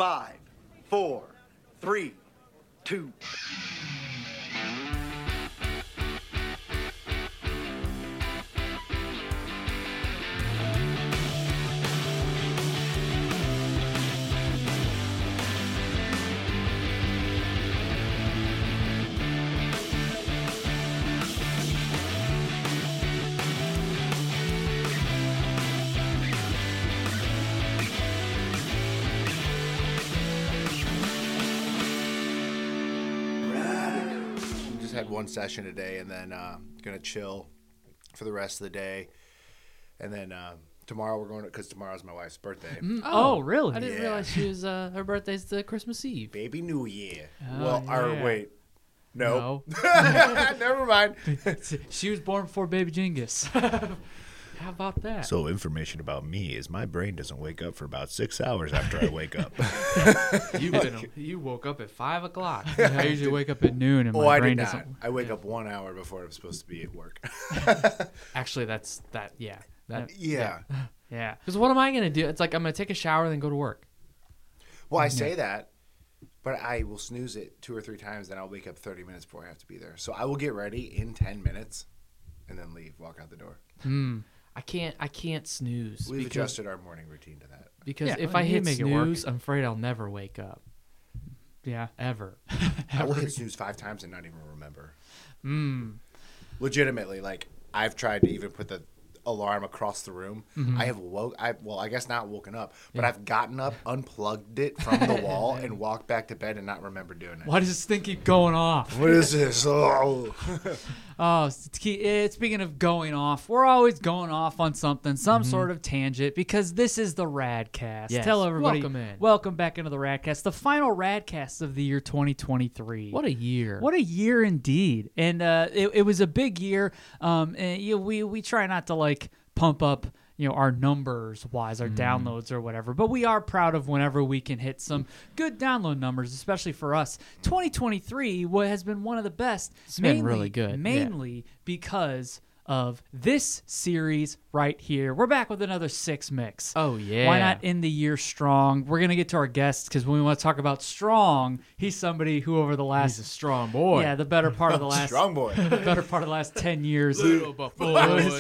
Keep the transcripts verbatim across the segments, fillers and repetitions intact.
Five, four, three, two. Had one session a day, and then uh, gonna chill for the rest of the day, and then uh, tomorrow we're going to because tomorrow's my wife's birthday. Mm, oh, really? I didn't Yeah. realize she was uh, her birthday's the Christmas Eve. Baby New Year. Oh, well, yeah. or wait, no, No. never mind. She was born before Baby Genghis. How about that? So information about me is my brain doesn't wake up for about six hours after I wake up. You've been you woke up at five o'clock. I usually wake up at noon and my oh, I brain did doesn't. not. I wake up one hour before I'm supposed to be at work. Actually, that's that. Yeah. That. yeah. Yeah. Because what am I gonna do? It's like I'm gonna take a shower and then go to work. Well, I say that, but I will snooze it two or three times, then I'll wake up thirty minutes before I have to be there. So I will get ready in ten minutes, and then leave, walk out the door. Hmm. I can't. I can't snooze. We've because, adjusted our morning routine to that. Because Yeah, if well, I you hit make it work. snooze, I'm afraid I'll never wake up. Yeah. Ever. I will hit snooze five times and not even remember. Mm. Legitimately, like I've tried to even put the alarm across the room. Mm-hmm. I have woke. I well, I guess not woken up, but I've gotten up, unplugged it from the wall, and walked back to bed and not remember doing it. Why does this thing keep going off? What is this? Oh. Oh, it's key- eh, speaking of going off, we're always going off on something, some sort of tangent, because this is the Radcast. Yes. Tell everybody, Welcome in. welcome back into the Radcast, the final Radcast of the year twenty twenty-three. What a year. What a year indeed, and uh, it, it was a big year. Um, and, you know, we we try not to like pump up, you know, our numbers wise, our downloads or whatever, but we are proud of whenever we can hit some good download numbers, especially for us. twenty twenty-three what has been one of the best. It's been really good, yeah. Mainly because of this series right here. We're back with another six mix. Oh yeah. Why not end the year strong? We're gonna get to our guests because when we want to talk about strong, he's somebody who over the last He's a strong boy. yeah the better part of the last Strong boy. the better part of the last ten years. Little buffaloes.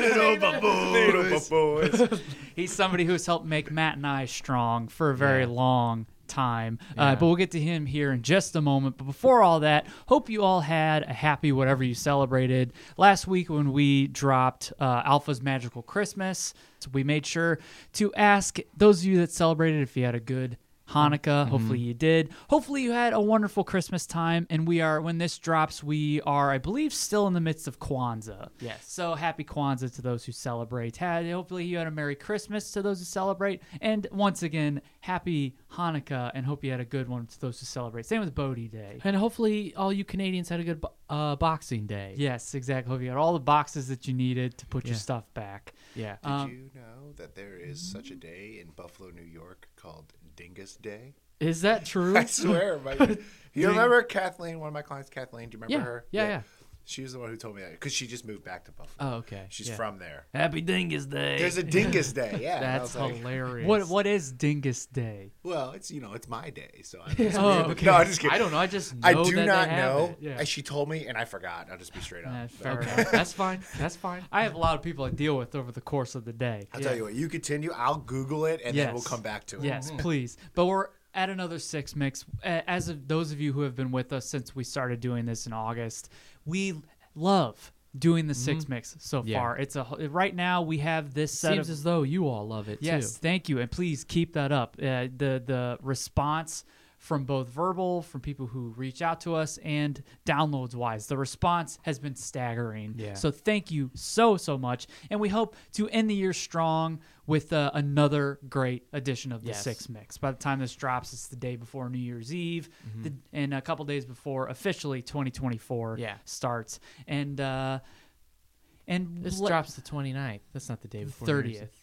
He's somebody who's helped make Matt and I strong for a very Yeah. long time. Yeah. Uh, but we'll get to him here in just a moment. But before all that, hope you all had a happy whatever you celebrated. Last week when we dropped uh, Alpha's Magical Christmas, so we made sure to ask those of you that celebrated if you had a good Hanukkah. Mm-hmm. Hopefully you did. Hopefully you had a wonderful Christmas time. And we are, when this drops, we are, I believe, still in the midst of Kwanzaa. Yes. So happy Kwanzaa to those who celebrate. Had, hopefully you had a Merry Christmas to those who celebrate. And once again, happy Hanukkah, and hope you had a good one to those who celebrate. Same with Bodhi Day. And hopefully all you Canadians had a good bo- uh, Boxing Day. Yes, exactly. Hope you had all the boxes that you needed to put your Yeah. stuff back. Yeah. Did Um, you know that there is such a day in Buffalo, New York called Dingus Day? Is that true? I swear. My, you remember Kathleen, one of my clients, Kathleen? Do you remember Yeah. her? Yeah, yeah. She was the one who told me that because she just moved back to Buffalo. Oh, okay. She's Yeah. from there. Happy Dingus Day. There's a Dingus Day. Yeah. and I That's was like, hilarious. What What is Dingus Day? well, it's you know it's my day, so I'm just Oh, kidding. okay. No, I'm just kidding. I don't know. I just know I do that not they have know. it. Yeah. And she told me, and I forgot. I'll just be straight up. Nah, But fair Okay. enough. That's fine. That's fine. I have a lot of people I deal with over the course of the day. I'll tell you what. You continue. I'll Google it, and then we'll Yes. come back to it. Yes, please. But we're at another six mix. A- As of those of you who have been with us since we started doing this in August, we love doing the six mix so Yeah. far. It's a right now we have this set Seems of as though you all love it yes, too. thank you, and please keep that up. Uh, the the response from both verbal, from people who reach out to us, and downloads wise, the response has been staggering. Yeah. So thank you so so much, and we hope to end the year strong with uh, another great edition of the Yes. Six Mix. By the time this drops, it's the day before New Year's Eve, the, and a couple days before officially twenty twenty-four Yeah. starts, and uh, and This le- drops the twenty-ninth. That's not the day before New Year's Eve. thirtieth.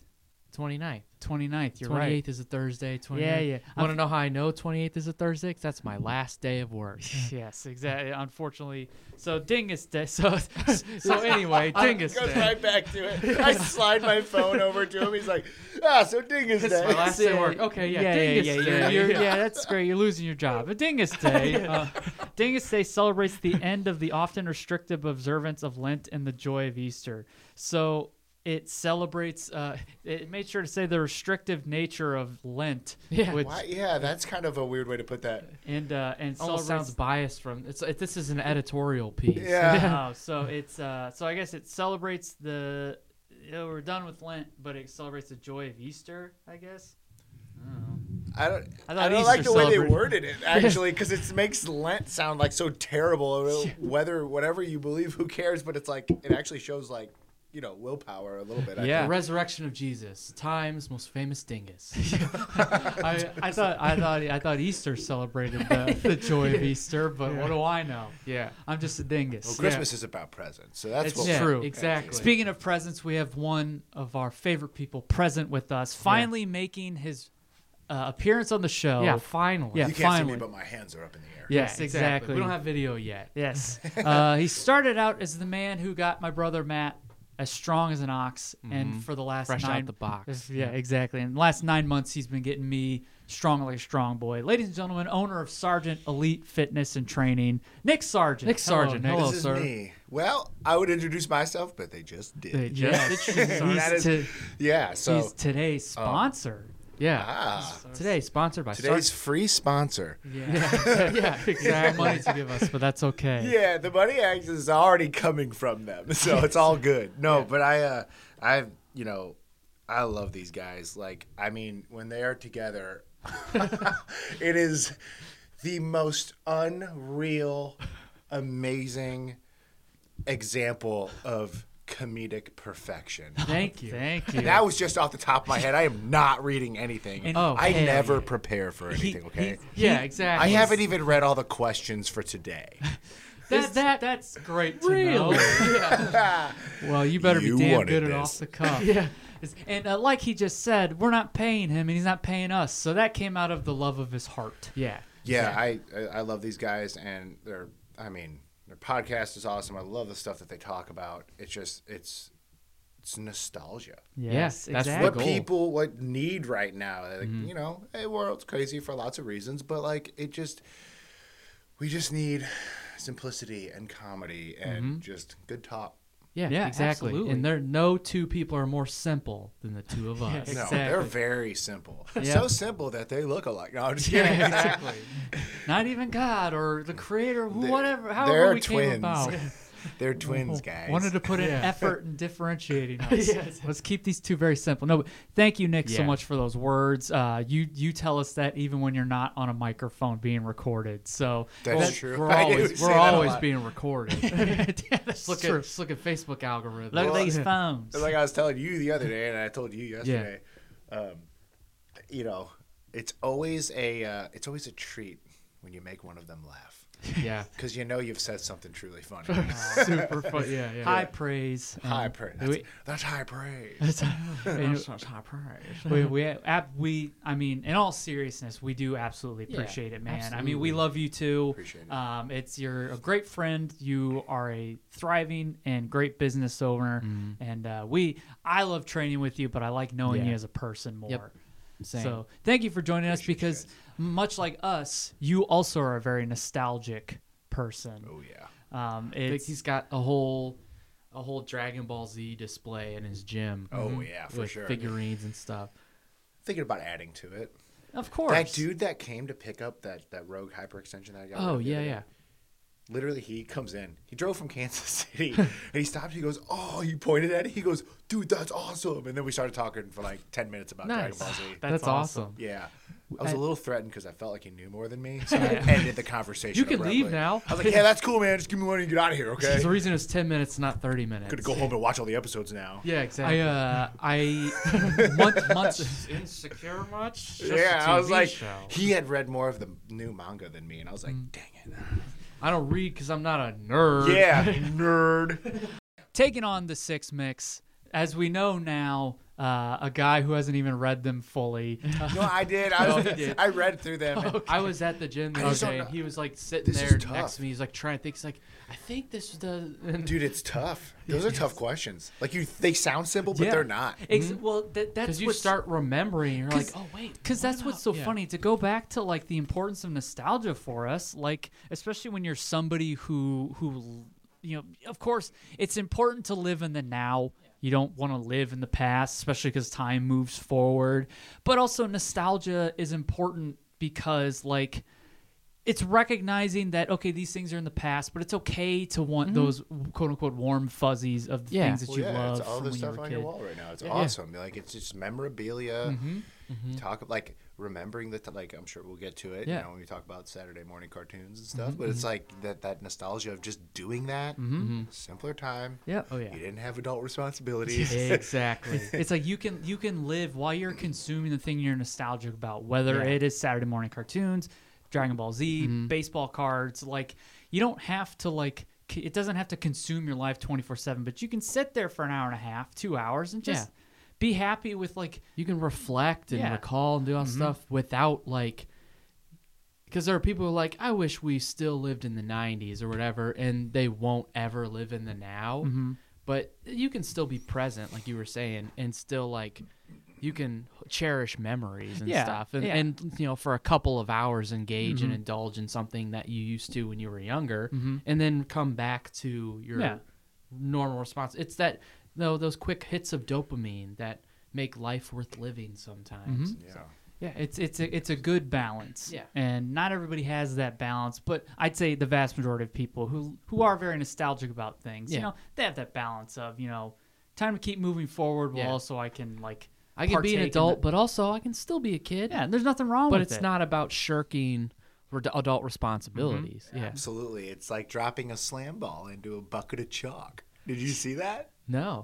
twenty-ninth. twenty-ninth, you're twenty-eighth right. is a Thursday. twenty-ninth. Yeah, yeah. Want to know how I know twenty-eighth is a Thursday? 'Cause that's my last day of work. Yes, exactly. Unfortunately, so Dingus Day. So, so anyway, Dingus Goes Day. right back to it. I slide my phone over to him. He's like, ah, so Dingus This Day. is my last day of work. Okay, yeah, yeah, Dingus yeah, yeah, Day. you're- you're- yeah, that's great. You're losing your job. But Dingus Day, uh, Dingus Day celebrates the end of the often restrictive observance of Lent and the joy of Easter. So it celebrates. Uh, it made sure to say the restrictive nature of Lent. Yeah. which, Why, yeah, that's kind of a weird way to put that. and uh, and Almost celebrates sounds biased from it's. It, this is an editorial piece. Yeah. Oh, so it's uh, so I guess it celebrates the. You know, we're done with Lent, but it celebrates the joy of Easter. I guess. I don't know. I don't. I I, thought don't Easter like the way they celebrated- worded it actually, because it makes Lent sound like so terrible. Whether whatever you believe, who cares? But it's like it actually shows like you know willpower a little bit. I The think. resurrection of Jesus, time's most famous dingus. I, I thought I thought I thought Easter celebrated the, the joy of Easter, but what do I know? Yeah, I'm just a dingus. Well, Christmas is about presents, so that's It's what. Yeah. true. we're- Exactly. Speaking of presents, we have one of our favorite people present with us, finally making his uh, appearance on the show. yeah, finally. Yeah. You can't see finally. me, but my hands are up in the air. Yes, Yeah, exactly. We don't have video yet. Yes. Uh, he started out as the man who got my brother Matt as strong as an ox, and for the last Fresh nine out the box. yeah, exactly. In the last nine months, he's been getting me strong like a strong boy. Ladies and gentlemen, owner of Sargent Elite Fitness and Training, Nick Sargent. Nick Hello, Sargent. Nick. Hello, This is sir. me. Well, I would introduce myself, but they just did. They Yeah. just- That he's, is- to- yeah. So he's today's sponsor. Yeah. ah, Today sponsored by today's free sponsor. Yeah. Sargent. yeah, They have exactly. money to give us, but that's okay. Yeah, the money actually is already coming from them, so it's all good. No, but I, uh, I, you know, I love these guys. Like, I mean, when they are together, it is the most unreal, amazing example of comedic perfection. Thank you. Thank you. That was just off the top of my head. I am not reading anything. And- Oh, I hell never yeah. prepare for He- anything. Okay. he- Yeah, I exactly. haven't even read all the questions for today. That, that that's great to Really? know. yeah. Well, you better You be damn wanted good at this. off the cuff. Yeah. It's- And uh, like he just said, we're not paying him, and he's not paying us. So that came out of the love of his heart. Yeah. Yeah, I, I I love these guys, and their I mean their podcast is awesome. I love the stuff that they talk about. It's just it's it's nostalgia. Yes, that's exactly. the What goal. people what need right now. Like, Mm-hmm. You know, the world's crazy for lots of reasons, but like it just we just need simplicity and comedy and Mm-hmm. just good talk. Yeah, Yeah, exactly. absolutely. And there, no two people are more simple than the two of us. Yeah, No, Exactly. they're very simple. Yeah. So simple that they look alike. No, I'm just Yeah, kidding. exactly. Not even God or the Creator, who- They're- whatever, however they're we twins. came about. They're twins, guys. Wanted to put in Yeah. effort in differentiating us. Yes. Let's keep these two very simple. No, but thank you, Nick, so Yeah. much for those words. Uh, you you tell us that even when you're not on a microphone being recorded. So That's that- true. We're I do always, say we're that a always lot. being recorded. yeah, that's look true. at look at Facebook algorithm. Look Well, at these phones. It's like I was telling you the other day, and I told you yesterday. Um, you know, it's always a uh, it's always a treat when you make one of them laugh Yeah. because you know you've said something truly funny. Super fun. Yeah, yeah. High praise. high Um, praise. That's, we- that's high praise. and That's high praise. we, we, ab- we, I mean, in all seriousness, we do absolutely Yeah, appreciate it, man. I mean, absolutely. we love you too. Appreciate it. Um, it's you're a great friend. You are a thriving and great business owner, and uh, we, I love training with you, but I like knowing Yeah. you as a person more. Yep. Same. So thank you for joining us Appreciate you because much like us, you also are a very nostalgic person. Oh yeah. Um, I think it's he's got a whole a whole Dragon Ball Z display in his gym. Oh yeah, for with sure. figurines and stuff. Thinking about adding to it. of course That dude that came to pick up that that Rogue hyperextension that I got. Oh the yeah, other day, yeah. Literally, he comes in. He drove from Kansas City, and he stopped. He goes, "Oh!" He pointed at it. He goes, "Dude, that's awesome!" And then we started talking for like ten minutes about Dragon Nice. Ball Z. That's That's, awesome. awesome. Yeah, I was I- a little threatened because I felt like he knew more than me, so I ended the conversation. You can abruptly. leave now. I was like, "Yeah, that's cool, man. Just give me money and get out of here, okay?" There's a reason it's ten minutes, not thirty minutes. Gonna go home and watch all the episodes now. Yeah, exactly. I uh I month, months Insecure much? Yeah, I was like, he had read more of the new manga than me, and I was like, Mm. "Dang it!" I don't read because I'm not a nerd. Yeah, nerd. taking on the six mix. As we know now, uh, a guy who hasn't even read them fully. No, I did. I, Oh, was, he did. I read through them. and- I was at the gym the I other just don't day, and know. he was like sitting This is there tough. next to me. He's like trying to think. He's like, I think this is the. And Dude, it's tough. Those are tough questions. Like you, they sound simple, but Yeah. they're not. Ex- Well, that, that's because you what's- start remembering, you're like, 'cause- oh wait, Because what that's what's about- so yeah. funny to go back to like the importance of nostalgia for us, like especially when you're somebody who who you know, of course, it's important to live in the now. You don't want to live in the past, especially because time moves forward. But also nostalgia is important because like it's recognizing that okay, these things are in the past, but it's okay to want those quote unquote warm fuzzies of the Yeah. things that Well, you yeah, love it's all from the when you stuff were a on kid. your wall right now. It's Yeah. awesome. Like it's just memorabilia. Mm-hmm. Talk like remembering that. Like I'm sure we'll get to it. Yeah. You know, when we talk about Saturday morning cartoons and stuff. But it's like that that nostalgia of just doing that. Simpler time. Yeah. Oh yeah, You didn't have adult responsibilities. exactly. It's like you can you can live while you're consuming the thing you're nostalgic about, whether Yeah. it is Saturday morning cartoons, Dragon Ball Z, Mm-hmm. baseball cards. Like you don't have to like c- it doesn't have to consume your life twenty-four seven, but you can sit there for an hour and a half, two hours, and just Yeah. be happy with like You can reflect and Yeah. recall and do all Mhm. stuff without like, because there are people who are like, I wish we still lived in the nineties or whatever, and they won't ever live in the now. Mm-hmm. But you can still be present, like you were saying, and still like you can cherish memories and Yeah, stuff, and, yeah. and you know for a couple of hours engage and Mhm. indulge in something that you used to when you were younger, Mhm. and then come back to your Yeah. normal response. It's that no those quick hits of dopamine that make life worth living sometimes. Mhm. Yeah. yeah, it's it's a, it's a good balance. Yeah. And not everybody has that balance, but I'd say the vast majority of people who who are very nostalgic about things, you Yeah. know, they have that balance of, you know, time to keep moving forward while Yeah. also I can like I can be an partake in adult, the- but also I can still be a kid. Yeah, there's nothing wrong but with it's it. not about shirking re- adult responsibilities. Yeah. Absolutely. It's like dropping a slam ball into a bucket of chalk. Did you see that? No.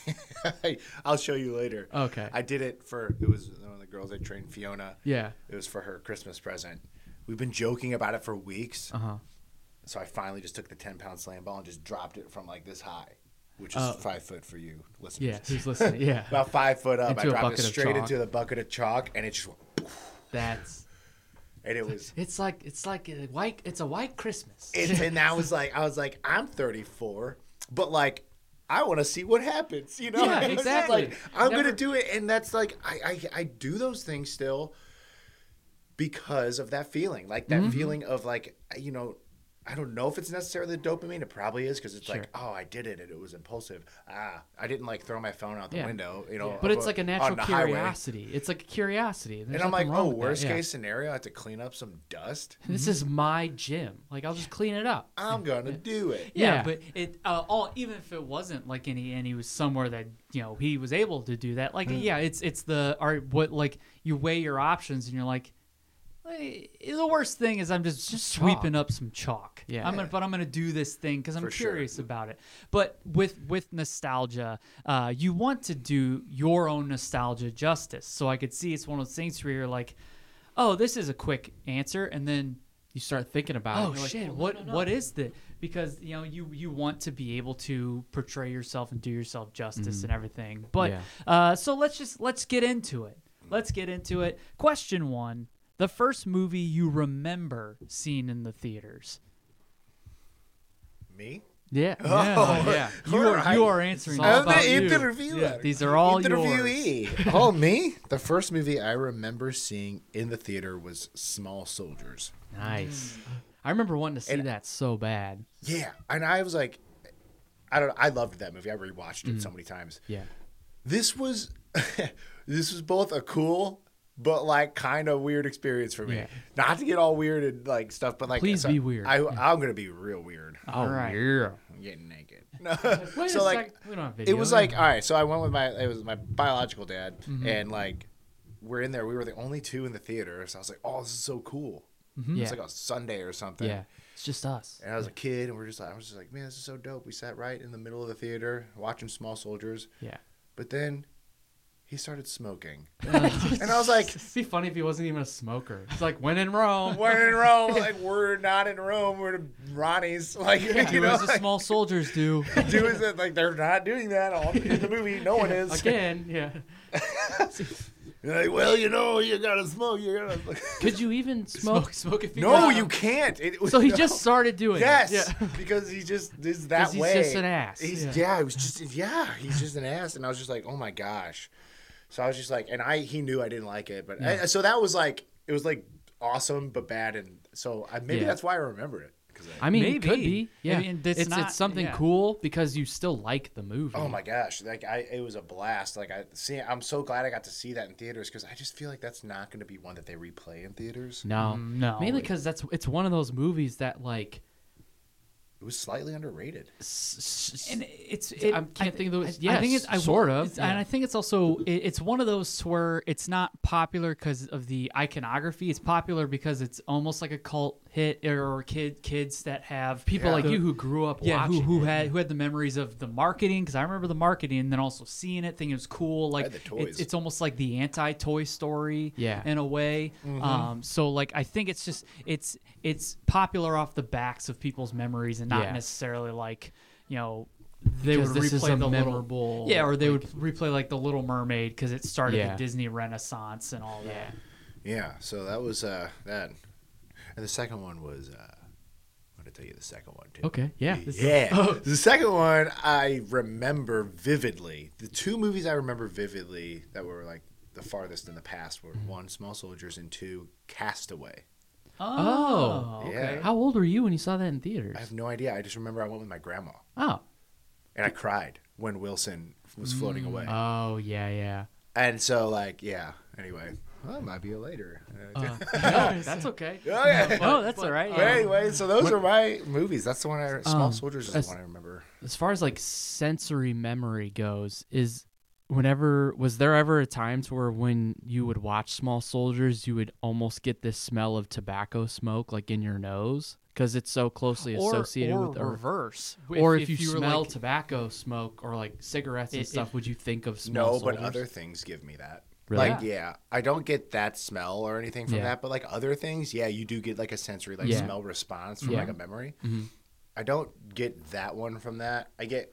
I'll show you later. Okay. I did it for, it was one of the girls I trained, Fiona. Yeah. It was for her Christmas present. We've been joking about it for weeks. Uh huh. So I finally just took the ten pound slam ball and just dropped it from like this high, which is Oh. five foot for you listeners. Yeah. Who's listening? Yeah. About five foot up. Into I a dropped it bucket of straight chalk. into the bucket of chalk and it just went, That's. and it was, It's like it's like a white. It's a white Christmas. it, and I was like, I was like, I'm thirty-four, but like, I want to see what happens, you know? Yeah, It's exactly. Like, I'm Never- gonna do it, and that's like, I, I, I do those things still because of that feeling, like Mm-hmm. that feeling of like, you know, I don't know if it's necessarily the dopamine. It probably is because it's like, Sure. oh, I did it and it was impulsive. Ah, I didn't like throw my phone out the Yeah. window, you know. But of it's like a on natural the highway. curiosity. It's like a curiosity. There's And I'm like, nothing wrong oh, with that, worst yeah. case scenario, I have to clean up some dust. This is my gym. Like I'll just clean it up. I'm gonna do it. Yeah, Yeah. but it uh, all even if it wasn't like any and he was somewhere that you know he was able to do that. Like yeah, it's it's the art what like you weigh your options and you're like, "Hey, the worst thing is I'm just, Just sweeping chalk. up some chalk. Yeah. I'm gonna but I'm gonna do this thing because I'm For sure. curious about it. But with with nostalgia, uh, you want to do your own nostalgia justice. So I could see it's one of those things where you're like, oh, this is a quick answer, and then You start thinking about it. oh You're like, shit "Oh, no, what no, no." what is that because you know you you want to be able to portray yourself and do yourself justice and everything but Yeah. uh so let's just let's get into it let's get into it question one, the first movie you remember seeing in the theaters. Me? Yeah. Oh, yeah. You are Alright. you are answering It's all all I'm about the you. interviewer. Yeah, these are all interviewee. Oh, me? The first movie I remember seeing in the theater was Small Soldiers. Nice. I remember wanting to see And- that so bad. Yeah, and I was like, I don't. I loved that movie. I rewatched it Mm. so many times. Yeah. This was, this was both a cool but like kind of weird experience for me. Yeah. Not to get all weird and like stuff, but like Please so be weird. I, I'm gonna be real weird. All right. yeah. I'm getting naked. No. Wait so a like. sec. We don't have video. It was like all right, so I went with my it was my biological dad, Mm-hmm. and like we're in there. We were the only two in the theater, so I was like, "Oh, this is so cool!" Mm-hmm. Yeah. It's like a Sunday or something. Yeah. It's just us. And I was a kid, and we're just like, I was just like, "Man, this is so dope." We sat right in the middle of the theater watching Small Soldiers, Yeah. but then he started smoking, and I was like, It'd be funny if he wasn't even a smoker. It's like when in Rome. "We're in Rome. Like we're not in Rome. We're in Ronnie's. Like you Do know, as the like, small soldiers do. do is it like they're not doing that all in the movie. No one is." Again, yeah. You're like, well, you know, you gotta smoke. You gotta. Could you even smoke? Smoke, smoke if you No, want. you can't. It was, So he no. just started doing Yes, it. Yeah. because he just is that 'Cause he's way. just an ass. He's, Yeah. yeah. it was just yeah, he's just an ass, and I was just like, oh my gosh. So I was just like, and I he knew I didn't like it, but I, so that was like it was like awesome but bad, and so I, maybe Yeah. that's why I remember it. Cause I, I mean, Maybe. it could be. Yeah, I mean, it's it's not- it's something yeah. cool because you still like the movie. oh my gosh, like I it was a blast. Like I see, I'm so glad I got to see that in theaters because I just feel like that's not going to be one that they replay in theaters. No, Mm, no. mainly because that's it's one of those movies that like. It was slightly underrated. And it's it, I can't think of the- I, I yes, think it's I, sort of, it's- and yeah. I think it's also it, it's one of those where it's not popular because of the iconography. It's popular because it's almost like a cult hit or kid kids that have People Yeah. like the- you who grew up yeah, who watching who it. had who had the memories of the marketing because I remember the marketing and then also seeing it, thinking it was cool. Like had the toys. It's, it's almost like the anti Toy Story, Yeah. in a way. Um, so like I think it's just it's it's popular off the backs of people's memories and not Yeah. necessarily like you know. They Because would this is replay a the memorable, little, yeah, or they like- would replay like the Little Mermaid because it started Yeah. the Disney Renaissance and all that. Yeah, so that was uh, that, and the second one was. Uh, I'm gonna tell you the second one too. Okay, yeah. this is- Yeah. The second one I remember vividly. The two movies I remember vividly that were like the farthest in the past were one, Small Soldiers, and two, Castaway. Oh, okay. How old were you when you saw that in theaters? I have no idea. I just remember I went with my grandma Oh, and I cried when Wilson was floating away. oh yeah, yeah. And so like, yeah. Anyway, well, it might be a later. Uh, no, that's okay. Oh, yeah. Oh, that's all right. But anyway, so those are my movies. That's the one I. Small Um, Soldiers is as- the one I remember. As far as like sensory memory goes, is whenever was there ever a time to where when you would watch Small Soldiers, you would almost get this smell of tobacco smoke like in your nose because it's so closely Or, associated or with or, reverse. or if, you, were smell like, tobacco smoke or like cigarettes and It- stuff, it- would you think of Small No, Soldiers? but other things give me that. Really? Like, yeah, I don't get that smell or anything from Yeah. that, but like other things, yeah, you do get like a sensory like Yeah. smell response from Yeah. like a memory. Mhm. I don't get that one from that. I get.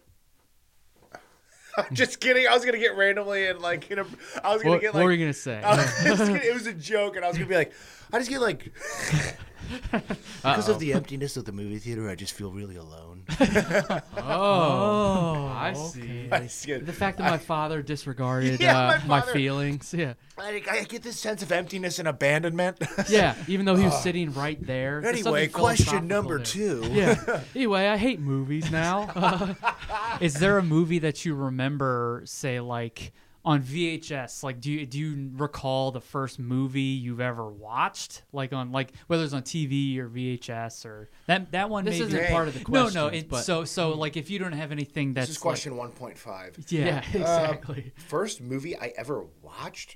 I'm just kidding. I was gonna get randomly and like, you know, I was gonna What, get what like. were you gonna say? I was just gonna- it was a joke, and I was gonna be like, I just get like. Because of the emptiness of the movie theater, I just feel really alone. oh, I see. I just get- The fact that my father disregarded Yeah, uh, my my, father- feelings, yeah, I, I get this sense of emptiness and abandonment. yeah. Even though he was sitting right there. There's Anyway, something question philosophical number there. two. Yeah. Anyway, I hate movies now. Uh, Is there a movie that you remember, say, like on V H S? Like, do you do you recall the first movie you've ever watched? Like on like whether it's on T V or V H S or that that one. this maybe, isn't part of the no, question. no. It, but so so like if you don't have anything that's This is question one point five. like, yeah, yeah. exactly. First movie I ever watched?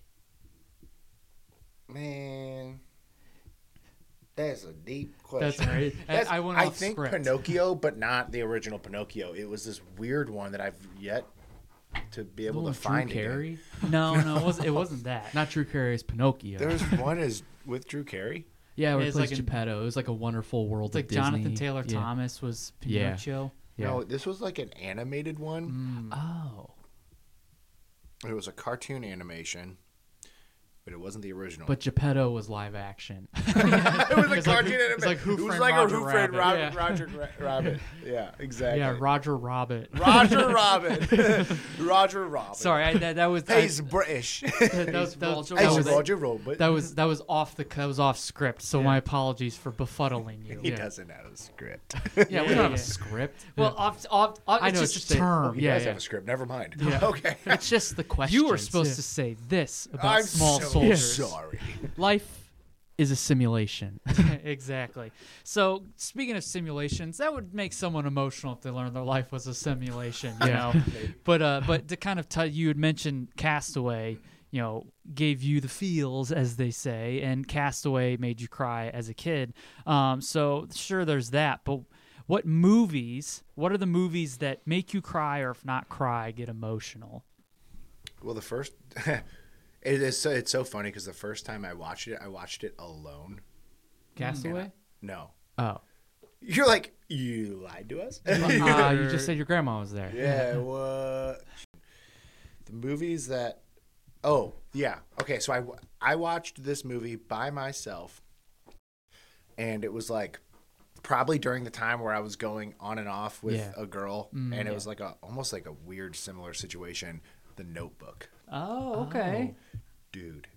Man, that's a deep question. That's right. That's- I, I went I off think script. Pinocchio, but not the original Pinocchio. It was this weird one that I've yet to be able to Little find. Drew again. Carey. No, no, it wasn't. It wasn't that. Not Drew Carey's Pinocchio. There's one is with Drew Carey. yeah, where Yeah, he it's plays like an- Geppetto. It was like a wonderful world It's like of Disney. Jonathan Taylor Yeah. Thomas was Yeah. Pinocchio. Yeah. No, this was like an animated one. Oh, It was a cartoon animation, but it wasn't the original. but Geppetto was live action. it was a It's like cartoon Who- animation. it's like Who it was Framed like Roger a Who Framed Rabbit. Roger, Yeah. Roger Ra- Rabbit. Yeah, exactly. Yeah, Roger Rabbit. Roger Rabbit. Roger Rabbit. Sorry, I, that, that was Hey, I- he's British. that, was, that, was- Roger that Hey, was he's Roger Rabbit. that was that was off the that was off script. So Yeah. my apologies for befuddling you. He Yeah. doesn't have a script. Yeah, we Yeah, don't have yeah. a script. Well, off, off, off, I it's know just what a you're saying. term. Oh, he Yeah, does yeah. have a script. Never mind. Yeah. Okay. It's just the question. You were supposed to say this about I'm small so soldiers. sorry. Life is a simulation. Exactly. So speaking of simulations, that would make someone emotional if they learned their life was a simulation. You Yeah. know, but uh, but to kind of t- you had mentioned Castaway. You know, gave you the feels, as they say, and Castaway made you cry as a kid. Um, so sure, there's that. But what movies? What are the movies that make you cry, or if not cry, get emotional? Well, the first, it is so, it's so funny because the first time I watched it, I watched it alone. Castaway? No, Oh. you're like you lied to us. Uh, you just said your grandma was there. Yeah, what? The movies that. Oh, yeah. Okay, so I, I watched this movie by myself, and it was like probably during the time where I was going on and off with Yeah. a girl, Mm, and it yeah. was like a almost like a weird similar situation. The Notebook, Oh, okay. dude.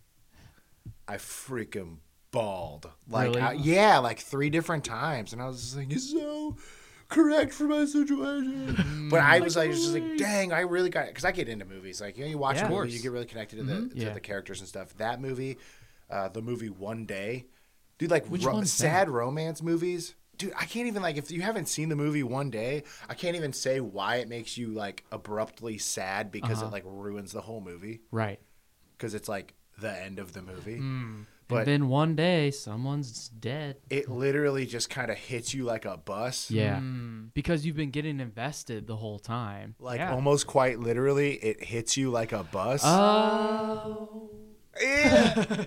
I freaking bawled. Like, Really? I, yeah, like three different times, and I was just like, "It's so correct for my situation." But I was like, just like, dang, I really got it because I get into movies. Like, you know, you watch Yeah. a Of movie, course. you get really connected to the to Yeah. the characters and stuff. That movie, uh, the movie One Day, dude, like Which ro- one's sad romance movies. Dude, I can't even like if you haven't seen the movie One Day, I can't even say why it makes you like abruptly sad because Uh-huh. it like ruins the whole movie Right. because it's like the end of the movie. Mm. But and then one day someone's dead. it literally just kind of hits you like a bus. Yeah. Mm. Because you've been getting invested the whole time. Like Yeah. almost quite literally, it hits you like a bus. Oh. Yeah.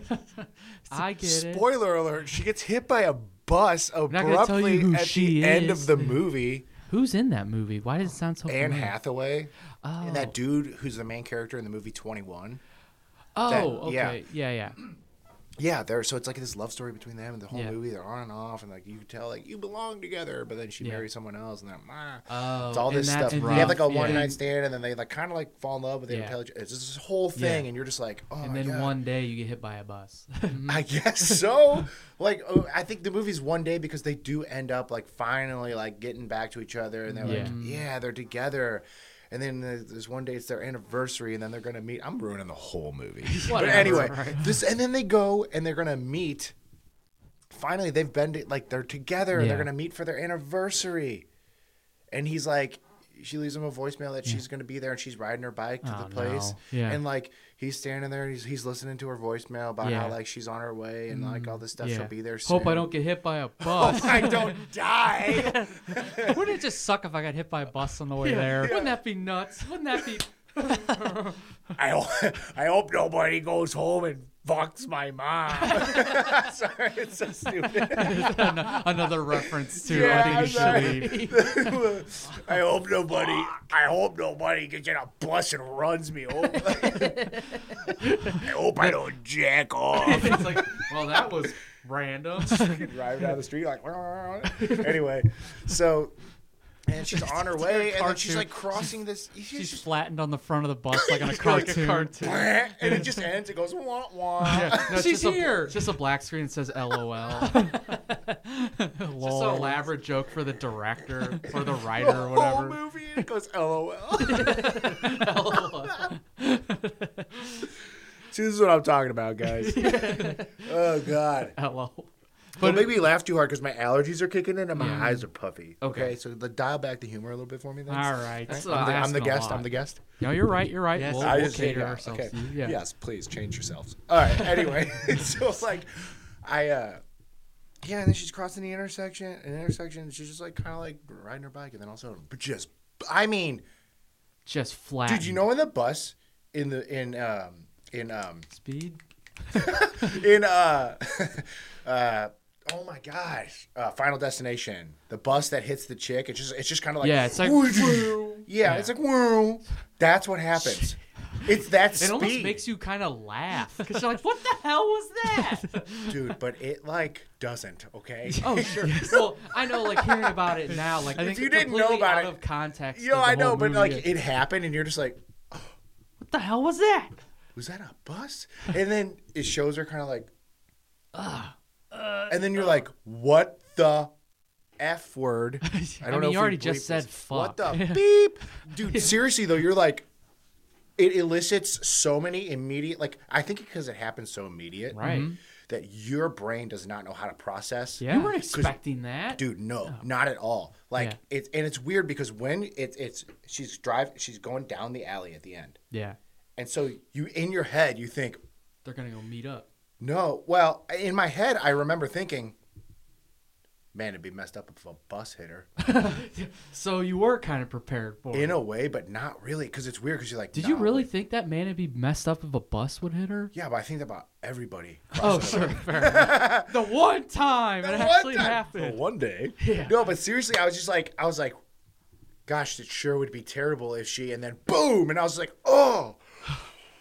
I get it. Spoiler alert: she gets hit by a bus not gonna tell abruptly you who at she the end is. of the movie. Who's in that movie? Why does it sound so Anne familiar? Hathaway Oh. and that dude who's the main character in the movie twenty-one. Oh, that- okay. Yeah, yeah. Yeah, they're so it's like this love story between them and the whole Yeah. movie. They're on and off, and like you can tell, like you belong together, but then she Yeah. marries someone else, and then ah, Oh, it's all and this that's stuff. rough. They have like a Yeah. one night stand, and then they like kind of like fall in love, but they Yeah. don't tell each. It's just this whole thing, Yeah. and you're just like, oh And my then God. one day you get hit by a bus. I guess so. Like, uh, I think the movie's One Day because they do end up like finally like getting back to each other, and they're like, Yeah. yeah, they're together. And then there's there's one day it's their anniversary, and then they're gonna meet. I'm ruining the whole movie. but Whatever, anyway, right. this and then they go and they're gonna meet. Finally, they've been to, like they're together. and They're Yeah. gonna meet for their anniversary, and he's like. She leaves him a voicemail that she's going to be there and she's riding her bike to Oh, the place. no. Yeah. And like he's standing there, he's, he's listening to her voicemail about Yeah. how like she's on her way and like all this stuff. Yeah. She'll be there soon. Hope I don't get hit by a bus. I don't die. Wouldn't it just suck if I got hit by a bus on the way there? Wouldn't that be nuts? Wouldn't that be? I hope, I hope nobody goes home and fucks my mom. Sorry, it's so stupid. Another reference to Yeah, I think you should sorry. leave. I hope nobody. I hope nobody gets in a bus and runs me over. I hope I don't jack off. It's like, well, that was random. Driving down the street like. Anyway, so. And she's on her way, and then she's cartoon. like crossing this. She's She's just flattened on the front of the bus like in a Like cartoon. a cartoon. and it just ends. It goes wah wah. No, it's She's just here. A, it's just a black screen that says LOL. Just an Lol. elaborate joke for the director or the writer The or whole whatever. movie, and it goes LOL. See, this is what I'm talking about, guys. Oh God. LOL. But maybe laugh too hard because my allergies are kicking in and my Mm. eyes are puffy. Okay, Okay. so the, dial back the humor a little bit for me, then. All right. That's I'm the, I'm the asking a guest. lot. I'm the guest. No, you're right. You're right. Yes. We'll, I we'll just cater yeah, ourselves okay. to you. Yeah. Yes, please change yourselves. All right. Anyway, so like, I uh, yeah, and then she's crossing the intersection, an intersection. And she's just like kind of like riding her bike, and then also, but just, I mean, Just flat. dude, you know, in the bus, in the in um in um speed? in uh uh. Oh my gosh! Uh, Final Destination, the bus that hits the chick. It's just, it's just kind of like, Yeah, it's like, yeah, Yeah. it's like, woo. That's what happens. It's that It speed, almost makes you kind of laugh because you're like, "What the hell was that?" dude. But it like doesn't. Okay. Oh, sure. Well, I know, like hearing about it now, like If you didn't know completely about out it- of context. Yo, of the I know, whole but movie, like it- it happened, and you're just like, what the hell was that? was that a bus? And then it shows her kind of like, and then you're like, what the f word? I don't I know. mean, if you we already just bleep said this. What fuck. the beep, dude? Seriously though, you're like, it elicits so many immediate. Like I think because it happens so immediate, Right. that your brain does not know how to process. You weren't expecting that, Dude, no, not at all. Like Yeah. it's and it's weird because when it's it's she's drive she's going down the alley at the end, Yeah, and so you in your head you think they're gonna go meet up. no. Well, in my head I remember thinking, man, it'd be messed up if a bus hit her. So you were kind of prepared for In it. a way, but not really because it's weird because you're like, Did nah, you really wait. think that man would be messed up if a bus would hit her? Yeah, but I think about everybody. Oh, crossing the sure. Fair enough. The one time it One actually time- happened. For one day. Yeah. No, but seriously, I was just like, I was like, gosh, it sure would be terrible if she, and then boom, and I was like, oh,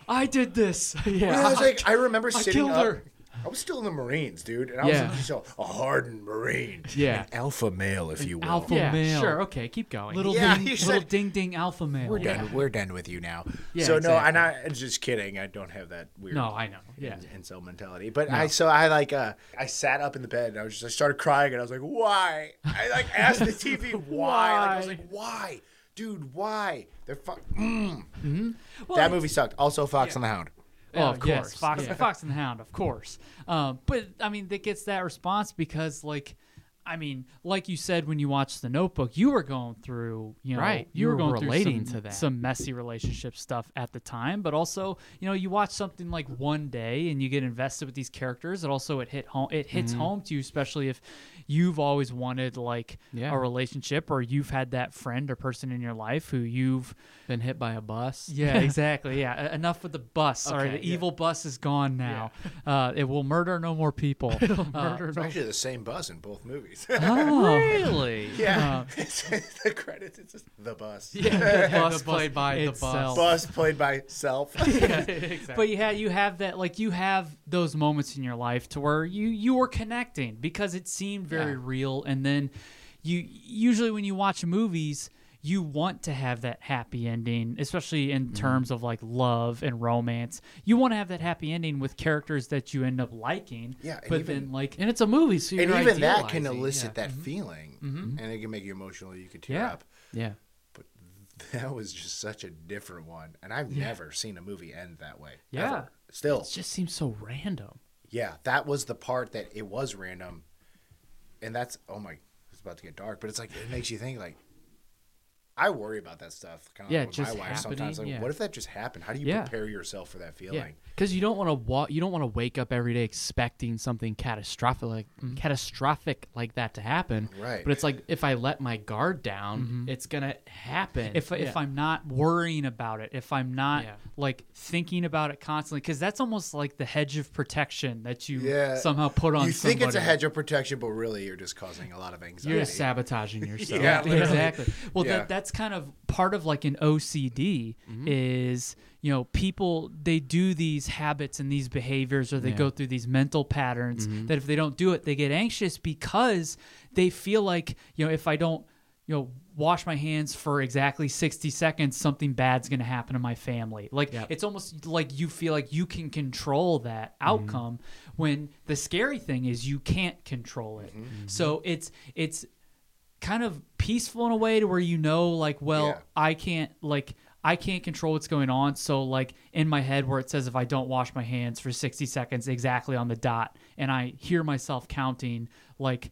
I did this. Yeah. I was like, I remember sitting killed up. her. I was still in the Marines, dude, and I Yeah. was just a, a hardened Marine, Yeah. an alpha male, if you will. alpha Yeah, male. sure. Okay, keep going. Little Yeah, ding, you little said- ding ding alpha male. We're Yeah. done. We're done with you now. Yeah, so no, exactly. and I I'm just kidding. I don't have that weird. No, I know. Yeah. incel mentality. But I so I like uh I sat up in the bed and I was just I started crying and I was like, why? I like asked the T V why. Like, I was like, why, dude? Why? They're fuck. Mm. Well, That movie sucked. Also, Fox and the Hound. Oh, of yes, course. Fox, Yeah. Fox and the Hound, of course. Um, but I mean, that gets that response because, like, I mean, like you said when you watched The Notebook, you were going through, you know, Right. you, You were were going relating through some, to that. some messy relationship stuff at the time. But also, you know, you watch something like One Day and you get invested with these characters. It also it hit home. It hits home to you, especially if you've always wanted like Yeah. a relationship or you've had that friend or person in your life who you've Been hit by a bus. yeah, exactly. Yeah, E- enough with the bus. All right, Okay, the yeah. evil bus is gone now. Uh, it will murder no more people. Uh, It's actually the same bus in both movies. oh, Really? yeah, the credits. It's just the bus. yeah, the bus played by the bus. itself. Bus played by self. But you had you have that like you have those moments in your life to where you you were connecting because it seemed very Yeah. real, and then you usually when you watch movies. You want to have that happy ending, especially in terms of like love and romance. You want to have that happy ending with characters that you end up liking. Yeah, and but even- then like And it's a movie, so And you're even that can idealizing, elicit yeah. that feeling, and it can make you emotional. You could tear Yeah. up. Yeah. But that was just such a different one, and I've never seen a movie end that way. Yeah. ever. Still, It just seems so random. yeah, that was the part that it was random, and that's oh my, it's about to get dark, but it's like it makes you think like. I worry about that stuff. Kind of Yeah, like with just my wife sometimes. Like, happening, yeah. what if that just happened? How do you Yeah. prepare yourself for that feeling? Yeah, because you don't want to wa- You don't want to wake up every day expecting something catastrophic, like catastrophic like that to happen. Right. But it's like if I let my guard down, it's gonna happen. if if Yeah. I'm not worrying about it, if I'm not Yeah. like thinking about it constantly, because that's almost like the hedge of protection that you Yeah. somehow put on. You think it's a somebody. hedge of protection, but really you're just causing a lot of anxiety. you're sabotaging yourself. Yeah, literally. exactly. Well, Yeah. that that's kind of part of like an O C D Mm-hmm. is you know people they do these habits and these behaviors or they Yeah. go through these mental patterns Mhm. that if they don't do it they get anxious because they feel like you know if I don't you know wash my hands for exactly sixty seconds something bad's going to happen to my family like Yep. it's almost like you feel like you can control that Mm-hmm. outcome when the scary thing is you can't control it Mm-hmm. so it's it's kind of peaceful in a way to where you know like well Yeah. I can't like I can't control what's going on so like in my head where it says if I don't wash my hands for sixty seconds exactly on the dot and I hear myself counting like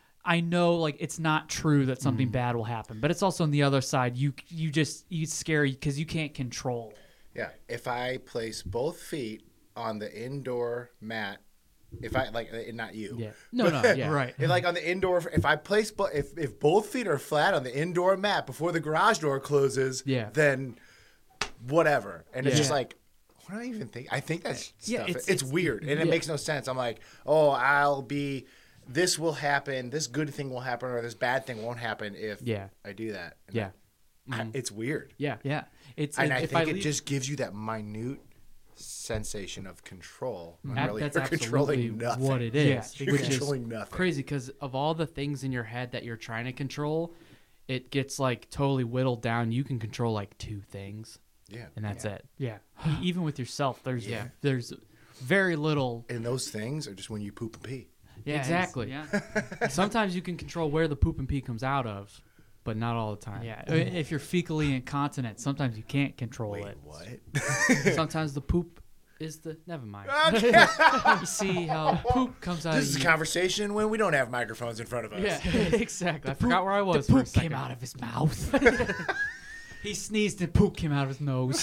I know like it's not true that something Mm-hmm. bad will happen but it's also on the other side you you just it's scary because you can't control it. Yeah, if I place both feet on the indoor mat, if I like, uh, not you. Yeah. No, no, yeah. Right. If, like on the indoor, if I place, bo- if if both feet are flat on the indoor mat before the garage door closes, Yeah. then whatever. And it's Yeah. just like, what do I even think? I think that's Yeah, stuff. it's- it's, it's- weird and it yeah. makes no sense. I'm like, oh, I'll be. This will happen. This good thing will happen, or this bad thing won't happen if Yeah. I do that. And Yeah. I- it's weird. Yeah. Yeah, it's And it- I if think it leave- just gives you that minute sensation of control. when Ab- really That's you're absolutely controlling nothing. what it Yeah, is, You're which is controlling nothing. crazy because of all the things in your head that you're trying to control, it gets like totally whittled down. You can control like two things, Yeah. and that's it. yeah E- even with yourself there's Yeah. there's very little And those things are just when you poop and pee. yeah, Exactly. yeah Sometimes you can control where the poop and pee comes out of, but not all the time. yeah if you're fecally incontinent sometimes you can't control Wait, it what? Sometimes the poop is the never mind. you see how poop comes out This of is a you. conversation when we don't have microphones in front of us. Yeah, exactly. I forgot where I was The for a poop came second. out of his mouth. He sneezed and poop came out of his nose.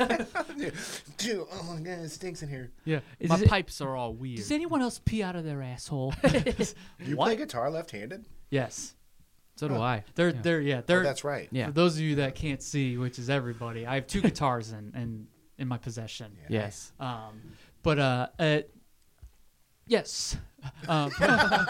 Dude, oh my god, it stinks in here. Yeah. My Does, it- pipes are all weird. does anyone else pee out of their asshole? You play guitar left-handed? Yes. so do I. They're Yeah. they're yeah Oh, they're that's right. Yeah. for those of you that can't see, which is everybody. I have two guitars in in, in my possession. Yes. Um, but uh, uh yes. Um,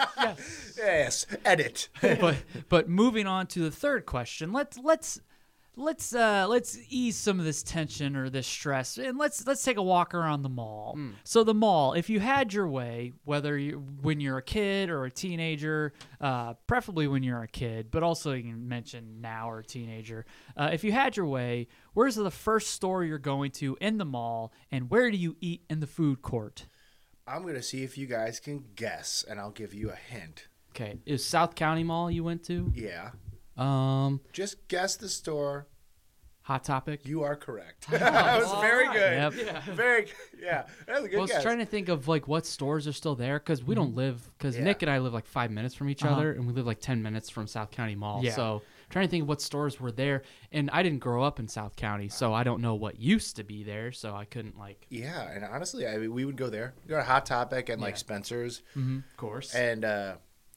yes. Yes, edit. but but moving on to the third question, let's let's let's uh let's ease some of this tension or this stress, and let's let's take a walk around the mall. Mm. So the mall, if you had your way, whether you when you're a kid or a teenager, uh, preferably when you're a kid, but also you can mention now or a teenager. Uh, if you had your way, where's the first store you're going to in the mall, and where do you eat in the food court? I'm gonna see if you guys can guess, and I'll give you a hint. Okay, is South County Mall you went to? Yeah, Um, just guess the store. Hot Topic. You are correct. That was very good. Yep. Very, yeah. That was a good Well, I was guess. trying to think of like what stores are still there because we don't live because Yeah. Nick and I live like five minutes from each Uh-huh. other, and we live like ten minutes from South County Mall. Yeah. So trying to think of what stores were there, and I didn't grow up in South County, so I don't know what used to be there, so I couldn't like. Yeah, and honestly, I mean, we would go there. Go to Hot Topic and like Yeah. Spencer's, Mm-hmm. Of course. and uh,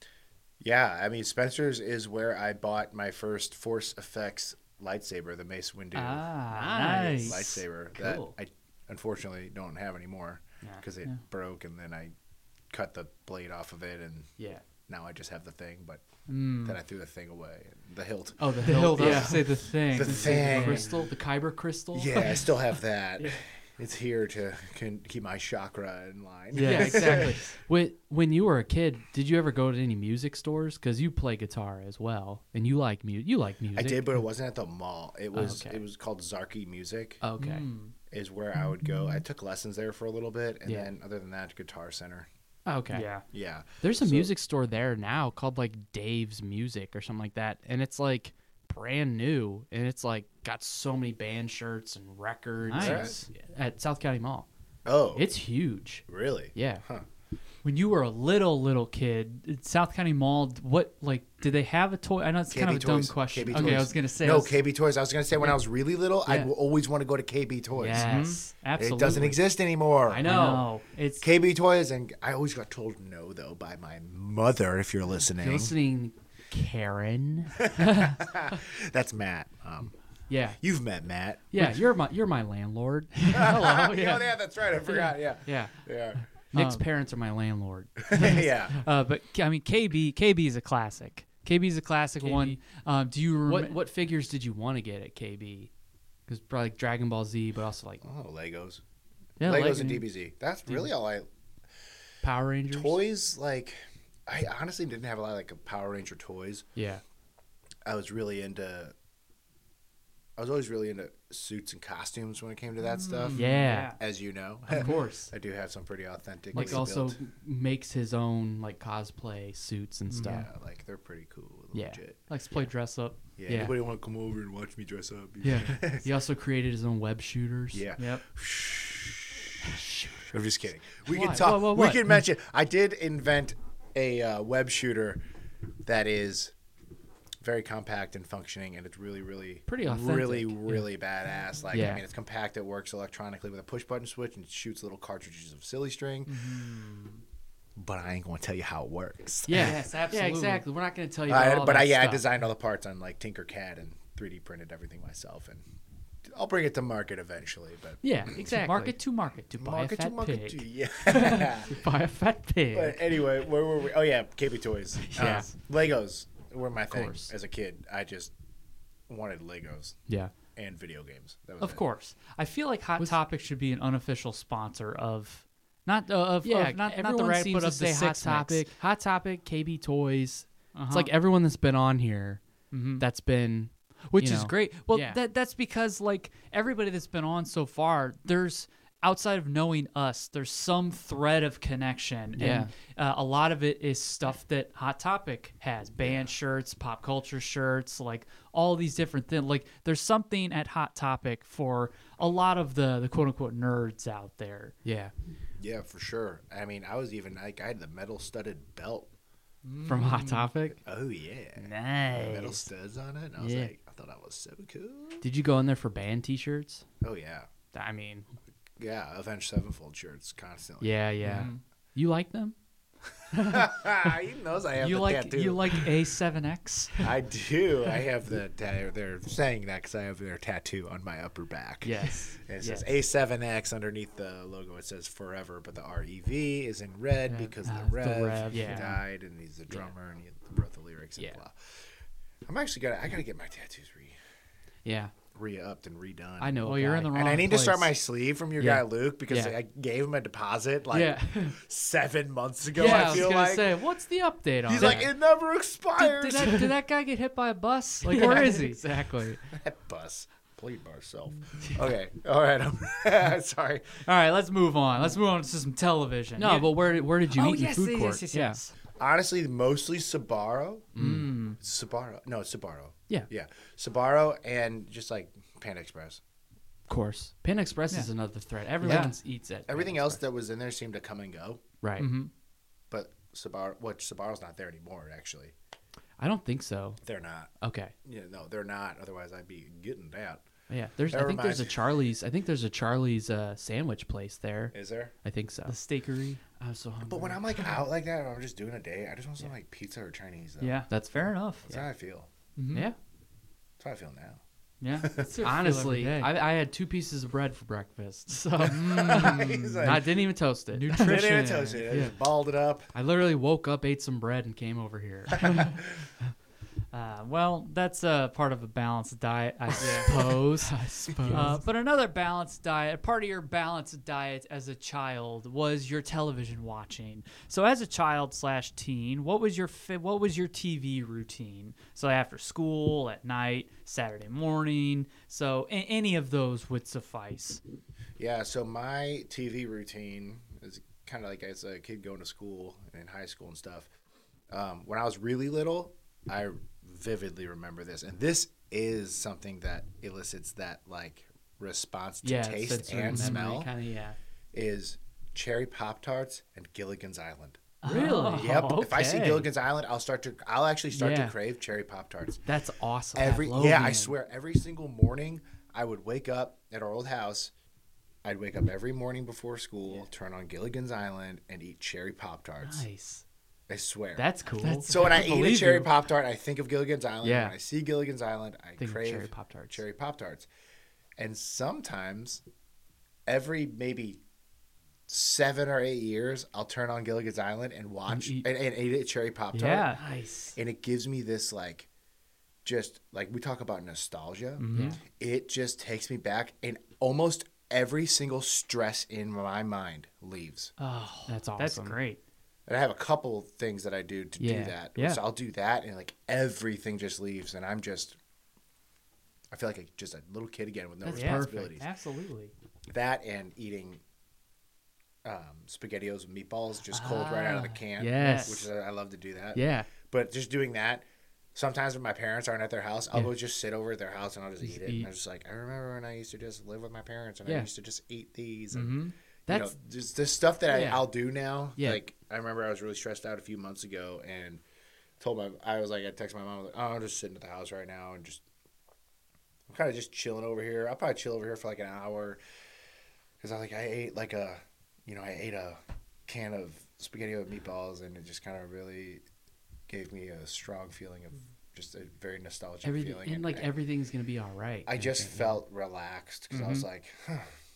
yeah, I mean, Spencer's is where I bought my first Force Effects lightsaber, the Mace Windu Ah, Nice. nice. lightsaber Cool. that I unfortunately don't have anymore Yeah. because it Yeah. broke, and then I cut the blade off of it, and yeah. now I just have the thing. But Mm. then I threw the thing away, the hilt. Oh, the The hilt. I was Yeah. gonna say the thing. The thing. crystal, the Kyber crystal. Yeah, I still have that. It's here to can keep my chakra in line. Yeah, exactly. when when you were a kid, did you ever go to any music stores? Because you play guitar as well, and you like mu- You like music. I did, but it wasn't at the mall. It was okay. it was called Zarky Music. Okay. Mm. Is where I would go. I took lessons there for a little bit, and Yeah. then other than that, Guitar Center. Okay. Yeah. Yeah, There's a So- music store there now called like Dave's Music or something like that, and it's like brand new, and it's like got so many band shirts and records Nice. at South County Mall. Oh, It's huge. really? Yeah. Huh. When you were a little little kid, at South County Mall, what like did they have a toy? I know it's kind K B of a dumb Toys. question. K B Okay, I Toys. was gonna say no I was- K B Toys. I was gonna say when I was really little, I'd Yeah. always want to go to K B Toys. Yes. absolutely. It doesn't exist anymore. I I know. know. It's K B Toys, and I always got told no though by my mother. If you're listening, If you're listening, Karen. that's Matt. Um, Yeah. you've met Matt. Yeah, you're my you're my landlord. hello. Oh, Yeah. yeah, that's right. I forgot. Yeah, Yeah. yeah, Nick's Um, parents are my landlord. yeah. Uh, but I mean, K B K B is a classic. K B is a classic K B. one. Um, do you remember? What what figures did you want to get at K B? Because probably like Dragon Ball Z, but also like Oh, Legos. Yeah, Legos Lego. and D B Z. That's really all I. Power Rangers. Toys, like, I honestly didn't have a lot of like Power Ranger toys. Yeah. I was really into. I was always really into suits and costumes when it came to that stuff. Yeah. As you know, Of course. I do have some pretty authentic. Like also makes his own like cosplay suits and stuff. yeah, like they're pretty cool. Yeah. Legit. likes to play dress up. Yeah. Yeah. Anybody want to come over and watch me dress up? Yeah. He also created his own web shooters. Yeah. Yep. I'm just kidding. We Why? can talk. What, what, we what? can mention. I did invent a uh, web shooter that is very compact and functioning, and it's really, really, Pretty authentic. really, really badass. Like, Yeah. I mean, it's compact. It works electronically with a push button switch, and it shoots little cartridges of silly string. But I ain't gonna tell you how it works. Yeah. Yes, Yeah, absolutely. exactly. We're not going to tell you I- about all but that I, yeah, I stuff. designed all the parts on like Tinkercad and three D printed everything myself, and I'll bring it to market eventually. But Yeah, exactly. Market to market to buy market a to fat market pig. to yeah. Buy a fat pig. But anyway, where were we? Oh yeah, K B Toys. Yeah. Uh, Legos were my thing course. as a kid. I just wanted Legos yeah. and video games. That was Of it. course, I feel like Hot Was- Topic should be an unofficial sponsor of, not uh, of, Yeah, of not everyone not the red, seems but to of the say Hot Six Topic. Mix. Hot Topic, K B Toys. Uh-huh. It's like everyone that's been on here Mhm. that's been which you is know, great. Well, yeah. that that's because like everybody that's been on so far, there's outside of knowing us, there's some thread of connection. Yeah. And uh, a lot of it is stuff that Hot Topic has: band shirts, pop culture shirts, like all these different things. Like there's something at Hot Topic for a lot of the the quote unquote nerds out there. yeah Yeah, for sure. I mean, I was even like I had the metal studded belt. from Hot Topic. Oh yeah, metal Nice. studs on it. And I was Yeah. like, I thought that was so cool. Did you go in there for band T-shirts? Oh yeah, I mean, yeah. Avenged Sevenfold shirts constantly. yeah, yeah. Mhm. You like them? Even those I have You the like tattoo. you like A seven X? I do. I have the. Ta- they're saying that because I have their tattoo on my upper back. Yes. And it says Yes. A seven X underneath the logo. It says forever, but the R E V is in red because Ah, the the Rev, Rev, he yeah. died, and he's the drummer, and he wrote the lyrics and Yeah. blah. I'm actually gonna. I gotta get my tattoos re. Yeah. re-upped and redone. I know. a Well, you're guy. in the wrong And I need to start my place. sleeve from your Yeah. guy Luke because Yeah. I gave him a deposit like Yeah. seven months ago. Yeah, I I was feel gonna like say, what's the update on he's that? like it never Did, expires. did, that, did that guy get hit by a bus? Like, Yeah, where is he? Exactly. That bus played by herself. Okay, all right. I'm sorry. All right, let's move on. Let's move on to some television. No, You- but where where did you oh, eat yes, in food yes, court? yes, yes, yeah. yes. Honestly, mostly Sbarro. Mm. Sbarro. No, Sbarro. Yeah. Yeah. Sbarro and just like Panda Express. Of course. Panda Express is Yeah. another threat. Everyone eats it. Everything else that was in there seemed to come and go. Right. Mm-hmm. But Sbarro, which Sbarro's not there anymore, actually. I don't think so. They're not. Okay. Yeah, no, they're not. Otherwise, I'd be getting that. Yeah. There's That I think there's a reminds- Charlie's I think there's a Charlie's uh, sandwich place there. Is there? I think so. The steakery. I'm so hungry. But when I'm like out like that, or I'm just doing a day, I just want some like pizza or Chinese. Though. Yeah, That's fair enough. That's how I feel. Mhm. Yeah. That's how I feel now. Yeah. That's what I feel Honestly, every day. I, I had two pieces of bread for breakfast. So He's like, I didn't even toast it. I Nutrition. didn't even toast it. I Yeah. just balled it up. I literally woke up, ate some bread, and came over here. Uh, well, that's uh, part of a balanced diet, I suppose. I suppose. Uh, but another balanced diet, part of your balanced diet as a child was your television watching. So as a child slash teen, what was your fi- what was your T V routine? So after school, at night, Saturday morning. So a- any of those would suffice. Yeah, so my T V routine is kind of like as a kid going to school and in high school and stuff. Um, when I was really little, I vividly remember this. And this is something that elicits that like response to yeah, taste sensory and memory, smell Kind of, yeah. is cherry Pop-Tarts and Gilligan's Island. Really? Yep. If I see okay. Gilligan's Island, I'll start to I'll actually start Yeah. to crave cherry Pop-Tarts. That's awesome. Every yeah, I Pavlovian. swear, every single morning I would wake up at our old house. I'd wake up every morning before school, turn on Gilligan's Island, and eat cherry Pop-Tarts. Nice. I swear. That's cool. That's- so when I I eat a believe cherry you. Pop-Tart, I think of Gilligan's Island. Yeah. When I see Gilligan's Island, I Think of crave cherry Pop-Tarts. cherry Pop-Tarts. And sometimes, every maybe seven or eight years, I'll turn on Gilligan's Island and watch eat- and, and eat a cherry Pop-Tart. Yeah. Nice. And it gives me this like, just like we talk about nostalgia. Yeah. It just takes me back, and almost every single stress in my mind leaves. Oh, That's awesome. that's great. And I have a couple things that I do to Yeah, do that. yeah. So I'll do that, and like everything just leaves, and I'm just, I feel like a, just a little kid again with no That's responsibilities. Absolutely. That and eating um, SpaghettiOs with meatballs just cold right out of the can. yes. Which is, I love to do that. Yeah. But just doing that, sometimes when my parents aren't at their house, I'll Yeah. go just sit over at their house and I'll just, Just eat it. eat. And I'm just like, I remember when I used to just live with my parents and Yeah. I used to just eat these. And, Mm-hmm. you That's know, just the stuff that Yeah. I, I'll do now. Yeah. Like, I remember I was really stressed out a few months ago and told my, I was like, I texted my mom, like, oh, I'm just sitting at the house right now and just, I'm kind of just chilling over here. I'll probably chill over here for like an hour. Cause I like, I ate like a, you know, I ate a can of spaghetti with meatballs and it just kind of really gave me a strong feeling of just a very nostalgic everything, feeling. and like I, everything's gonna be all right. I kind of just thing. felt relaxed because I was Mhm. like, huh,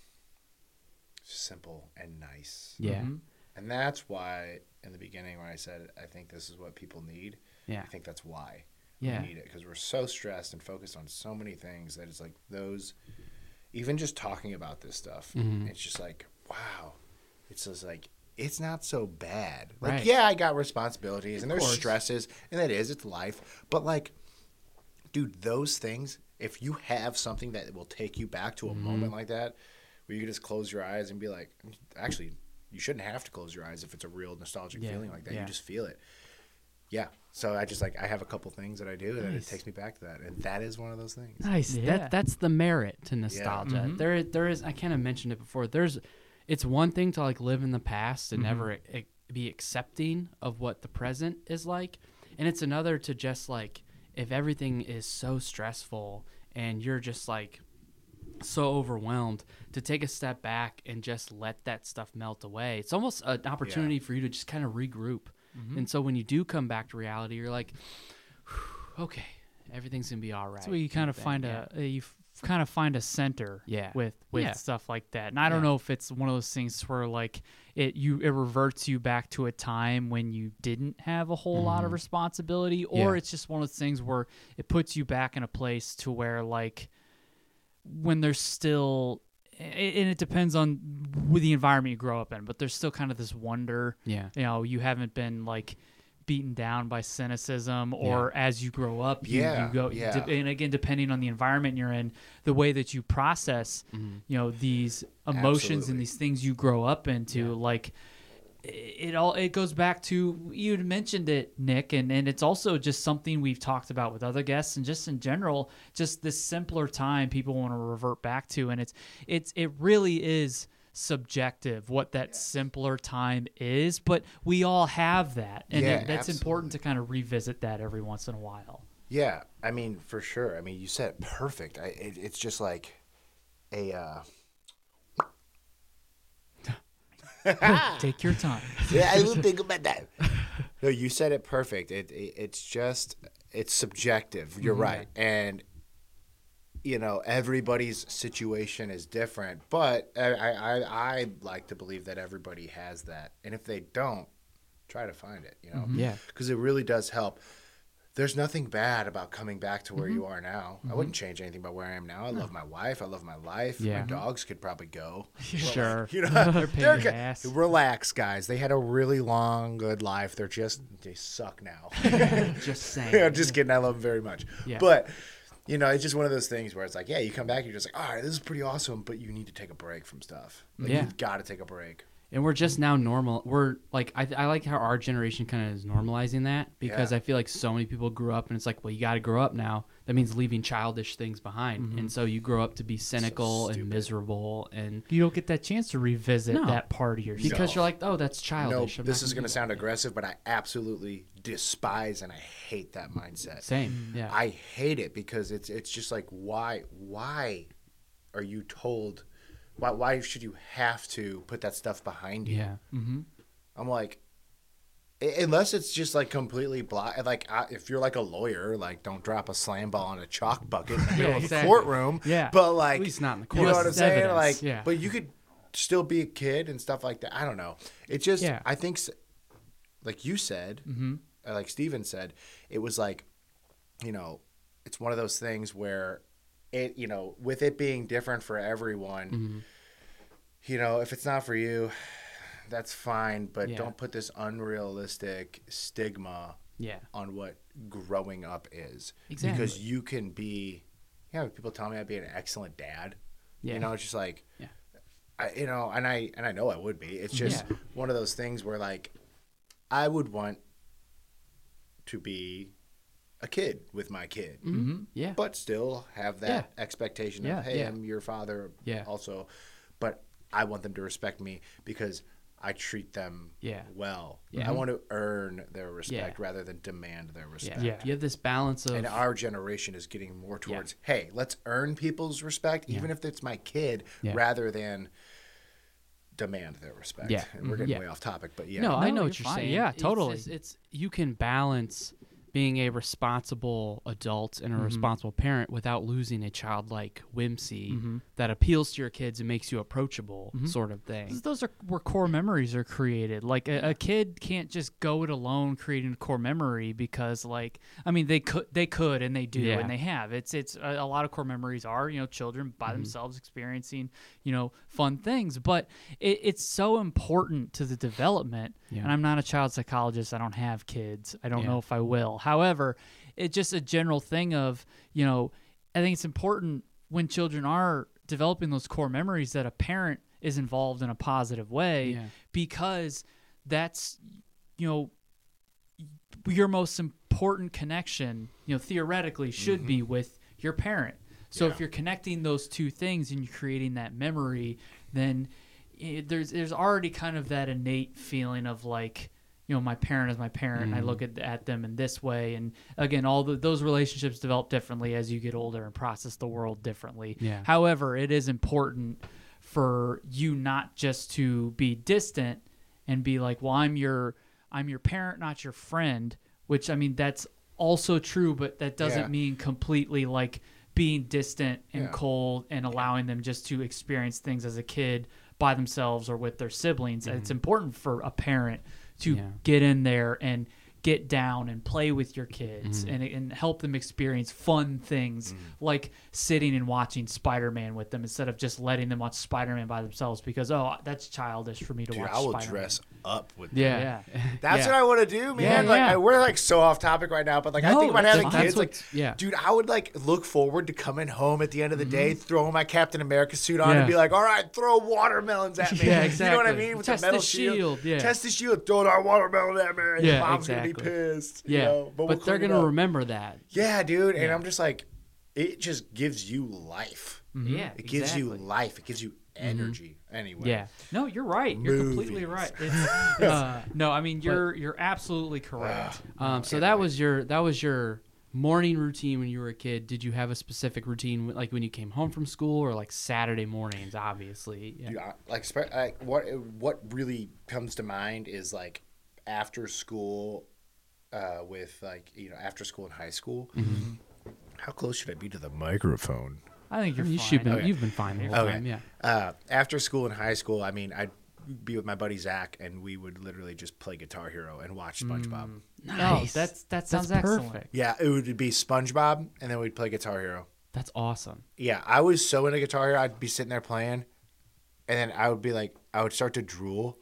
simple and nice. Yeah. Mhm. And that's why in the beginning when I said I think this is what people need, Yeah. I think that's why Yeah. we need it because we're so stressed and focused on so many things that it's like those, even just talking about this stuff, Mhm. it's just like, wow, it's just like, it's not so bad. Like, Right. yeah, I got responsibilities and there's course. stresses and that is, it's life. But like, dude, those things, if you have something that will take you back to a Mm-hmm. moment like that, where you can just close your eyes and be like, actually, you shouldn't have to close your eyes if it's a real nostalgic Yeah, feeling like that. yeah. You just feel it. Yeah. So I just like, I have a couple things that I do and Nice. it takes me back to that. And that is one of those things. Nice. Yeah. That that's the merit to nostalgia. Mhm. There there is I kind of mentioned it before. There's it's one thing to like live in the past and Mhm. never e- be accepting of what the present is like, and it's another to just like if everything is so stressful and you're just like so overwhelmed to take a step back and just let that stuff melt away. It's almost an opportunity for you to just kind of regroup. Mhm. And so when you do come back to reality, you're like, okay, everything's gonna be all right. That's where you kind of Then, find yeah. a, you f- kind of find a center Yeah. with with Yeah. stuff like that. And I don't Yeah. know if it's one of those things where like it you it reverts you back to a time when you didn't have a whole lot of Mhm. responsibility, or Yeah. it's just one of those things where it puts you back in a place to where like when there's still, and it depends on with the environment you grow up in, but there's still kind of this wonder. Yeah. You know, you haven't been like beaten down by cynicism, or Yeah. as you grow up, you, Yeah, you go. yeah. de- and again, depending on the environment you're in, the way that you process, Mm-hmm. you know, these emotions Absolutely. and these things you grow up into, Yeah. like. It all it goes back to, you mentioned it, Nick, and, and it's also just something we've talked about with other guests, and just in general, just this simpler time people want to revert back to, and it's it's it really is subjective what that simpler time is, but we all have that, and Yeah, it, that's absolutely. important to kind of revisit that every once in a while. Yeah, I mean, for sure. I mean, you said it perfect. I, it, it's just like a. Uh, Take your time. yeah, I will think about that. No, you said it perfect. It, it it's just it's subjective. You're right, and you know everybody's situation is different. But I, I I I like to believe that everybody has that, and if they don't, try to find it. You know, Yeah. because it really does help. There's nothing bad about coming back to where you are now. I wouldn't change anything about where I am now. I love my wife. I love my life. Yeah. My dogs could probably go. Sure. You know, They're paying they're your go- ass. relax, guys. They had a really long, good life. They're just they suck now. Just saying. I'm just kidding. I love them very much. Yeah. But you know, it's just one of those things where it's like, yeah, you come back, you're just like, all right, this is pretty awesome, but you need to take a break from stuff. Like, Yeah. you've got to take a break. And we're just now normal. We're like, I, I like how our generation kind of is normalizing that, because Yeah. I feel like so many people grew up and it's like, well, you got to grow up now. That means leaving childish things behind. And so you grow up to be cynical and stupid. miserable. And You don't get that chance to revisit No. that part of yourself. because you're like, oh, that's No, childish. I'm this not is going do to sound aggressive, but I absolutely despise and I hate that mindset. that. Same. Yeah. I hate it because it's it's just like why why are you told why why should you have to put that stuff behind you? yeah. Mm-hmm. I'm like I- unless it's just like completely block like I, if you're like a lawyer, like don't drop a slam ball on a chalk bucket in the middle of the exactly. courtroom. Yeah. But like At least not in the you know court. what I'm It's saying? evidence, Like yeah. but you could still be a kid and stuff like that. I don't know. It just Yeah. I think s- like you said, Mm-hmm. uh, like Steven said, it was like, you know, it's one of those things where it, you know, with it being different for everyone, Mm-hmm. you know, if it's not for you, that's fine, but Yeah. don't put this unrealistic stigma Yeah. on what growing up is. Exactly. Because you can be, you know, people tell me I'd be an excellent dad. Yeah. You know, it's just like, Yeah. I, you know, and I and I know I would be. It's just Yeah. one of those things where like I would want to be a kid with my kid, Mm-hmm. Yeah. but still have that expectation Yeah, of, hey, yeah. I'm your father Yeah. also. But I want them to respect me because I treat them Yeah. well. Yeah. I want to earn their respect Yeah. rather than demand their Yeah. respect. Yeah. You have this balance of And our generation is getting more towards, hey, let's earn people's respect, even if it's my kid, Yeah. rather than demand their respect. Yeah. And we're Mhm. getting Yeah. way off topic, but yeah. No, I No, know you're what you're fine. saying. Yeah, It's totally. just- It's, you can balance being a responsible adult and a Mm-hmm. responsible parent without losing a childlike whimsy Mm-hmm. that appeals to your kids and makes you approachable, sort of thing. Those are where core memories are created. Like a, a kid can't just go it alone creating a core memory because, like, I mean, they could, they could, and they do, Yeah. and they have. It's it's a, a lot of core memories are you know children by themselves experiencing you know fun things, but it, it's so important to the development. Yeah. And I'm not a child psychologist. I don't have kids. I don't Yeah. know if I will. However, it's just a general thing of you know I think it's important when children are developing those core memories that a parent is involved in a positive way Yeah. because that's you know your most important connection you know theoretically should be with your parent. So if Yeah. you're connecting those two things and you're creating that memory, then eh, there's there's already kind of that innate feeling of like you know my parent is my parent and I look at, at them in this way, and again all the, those relationships develop differently as you get older and process the world differently. Yeah. However, it is important for you not just to be distant and be like, well, I'm your I'm your parent, not your friend, which I mean that's also true, but that doesn't Yeah. mean completely like being distant and Yeah. cold and allowing them just to experience things as a kid by themselves or with their siblings. It's important for a parent to Yeah. get in there and get down and play with your kids Mm-hmm. and and help them experience fun things like sitting and watching Spider-Man with them instead of just letting them watch Spider-Man by themselves because oh that's childish for me to Dude, watch I will Spider-Man. dress up with. Yeah. Yeah. That's Yeah. what I want to do, man. Yeah, like yeah. I, we're like so off topic right now, but like I No, think about that's having fine. kids. That's Like, what's- yeah. dude, I would like look forward to coming home at the end of the day, throwing my Captain America suit on, Yeah. and be like, "All right, throw watermelons at me." Yeah, You know what I exactly. mean? With Test the metal the shield, yeah. Test the shield. Throw that watermelon at me. Yeah, Mom's gonna be exactly. pissed. Yeah. You know? But, we'll they're clean it gonna up. remember that. Yeah, dude. And I'm just like, it just gives you life. Yeah, It gives you exactly. life. It gives you energy. Anyway. Yeah. No, you're right. You're completely Movies. right. It's, uh, no, I mean you're you're absolutely correct. Um, so that was your that was your morning routine when you were a kid. Did you have a specific routine like when you came home from school or like Saturday mornings? Obviously, yeah. Dude, I- like, spe- like what what really comes to mind is like after school, uh, with like you know after school in high school. Mm-hmm. How close should I be to the microphone? I think you're you fine. should been, Okay. you've been fine the whole Okay. time. Yeah. Uh, after school in high school, I mean, I'd be with my buddy Zach, and we would literally just play Guitar Hero and watch SpongeBob. No, that's that sounds That's excellent. perfect. Yeah, it would be SpongeBob, and then we'd play Guitar Hero. That's awesome. Yeah, I was so into Guitar Hero, I'd be sitting there playing, and then I would be like, I would start to drool.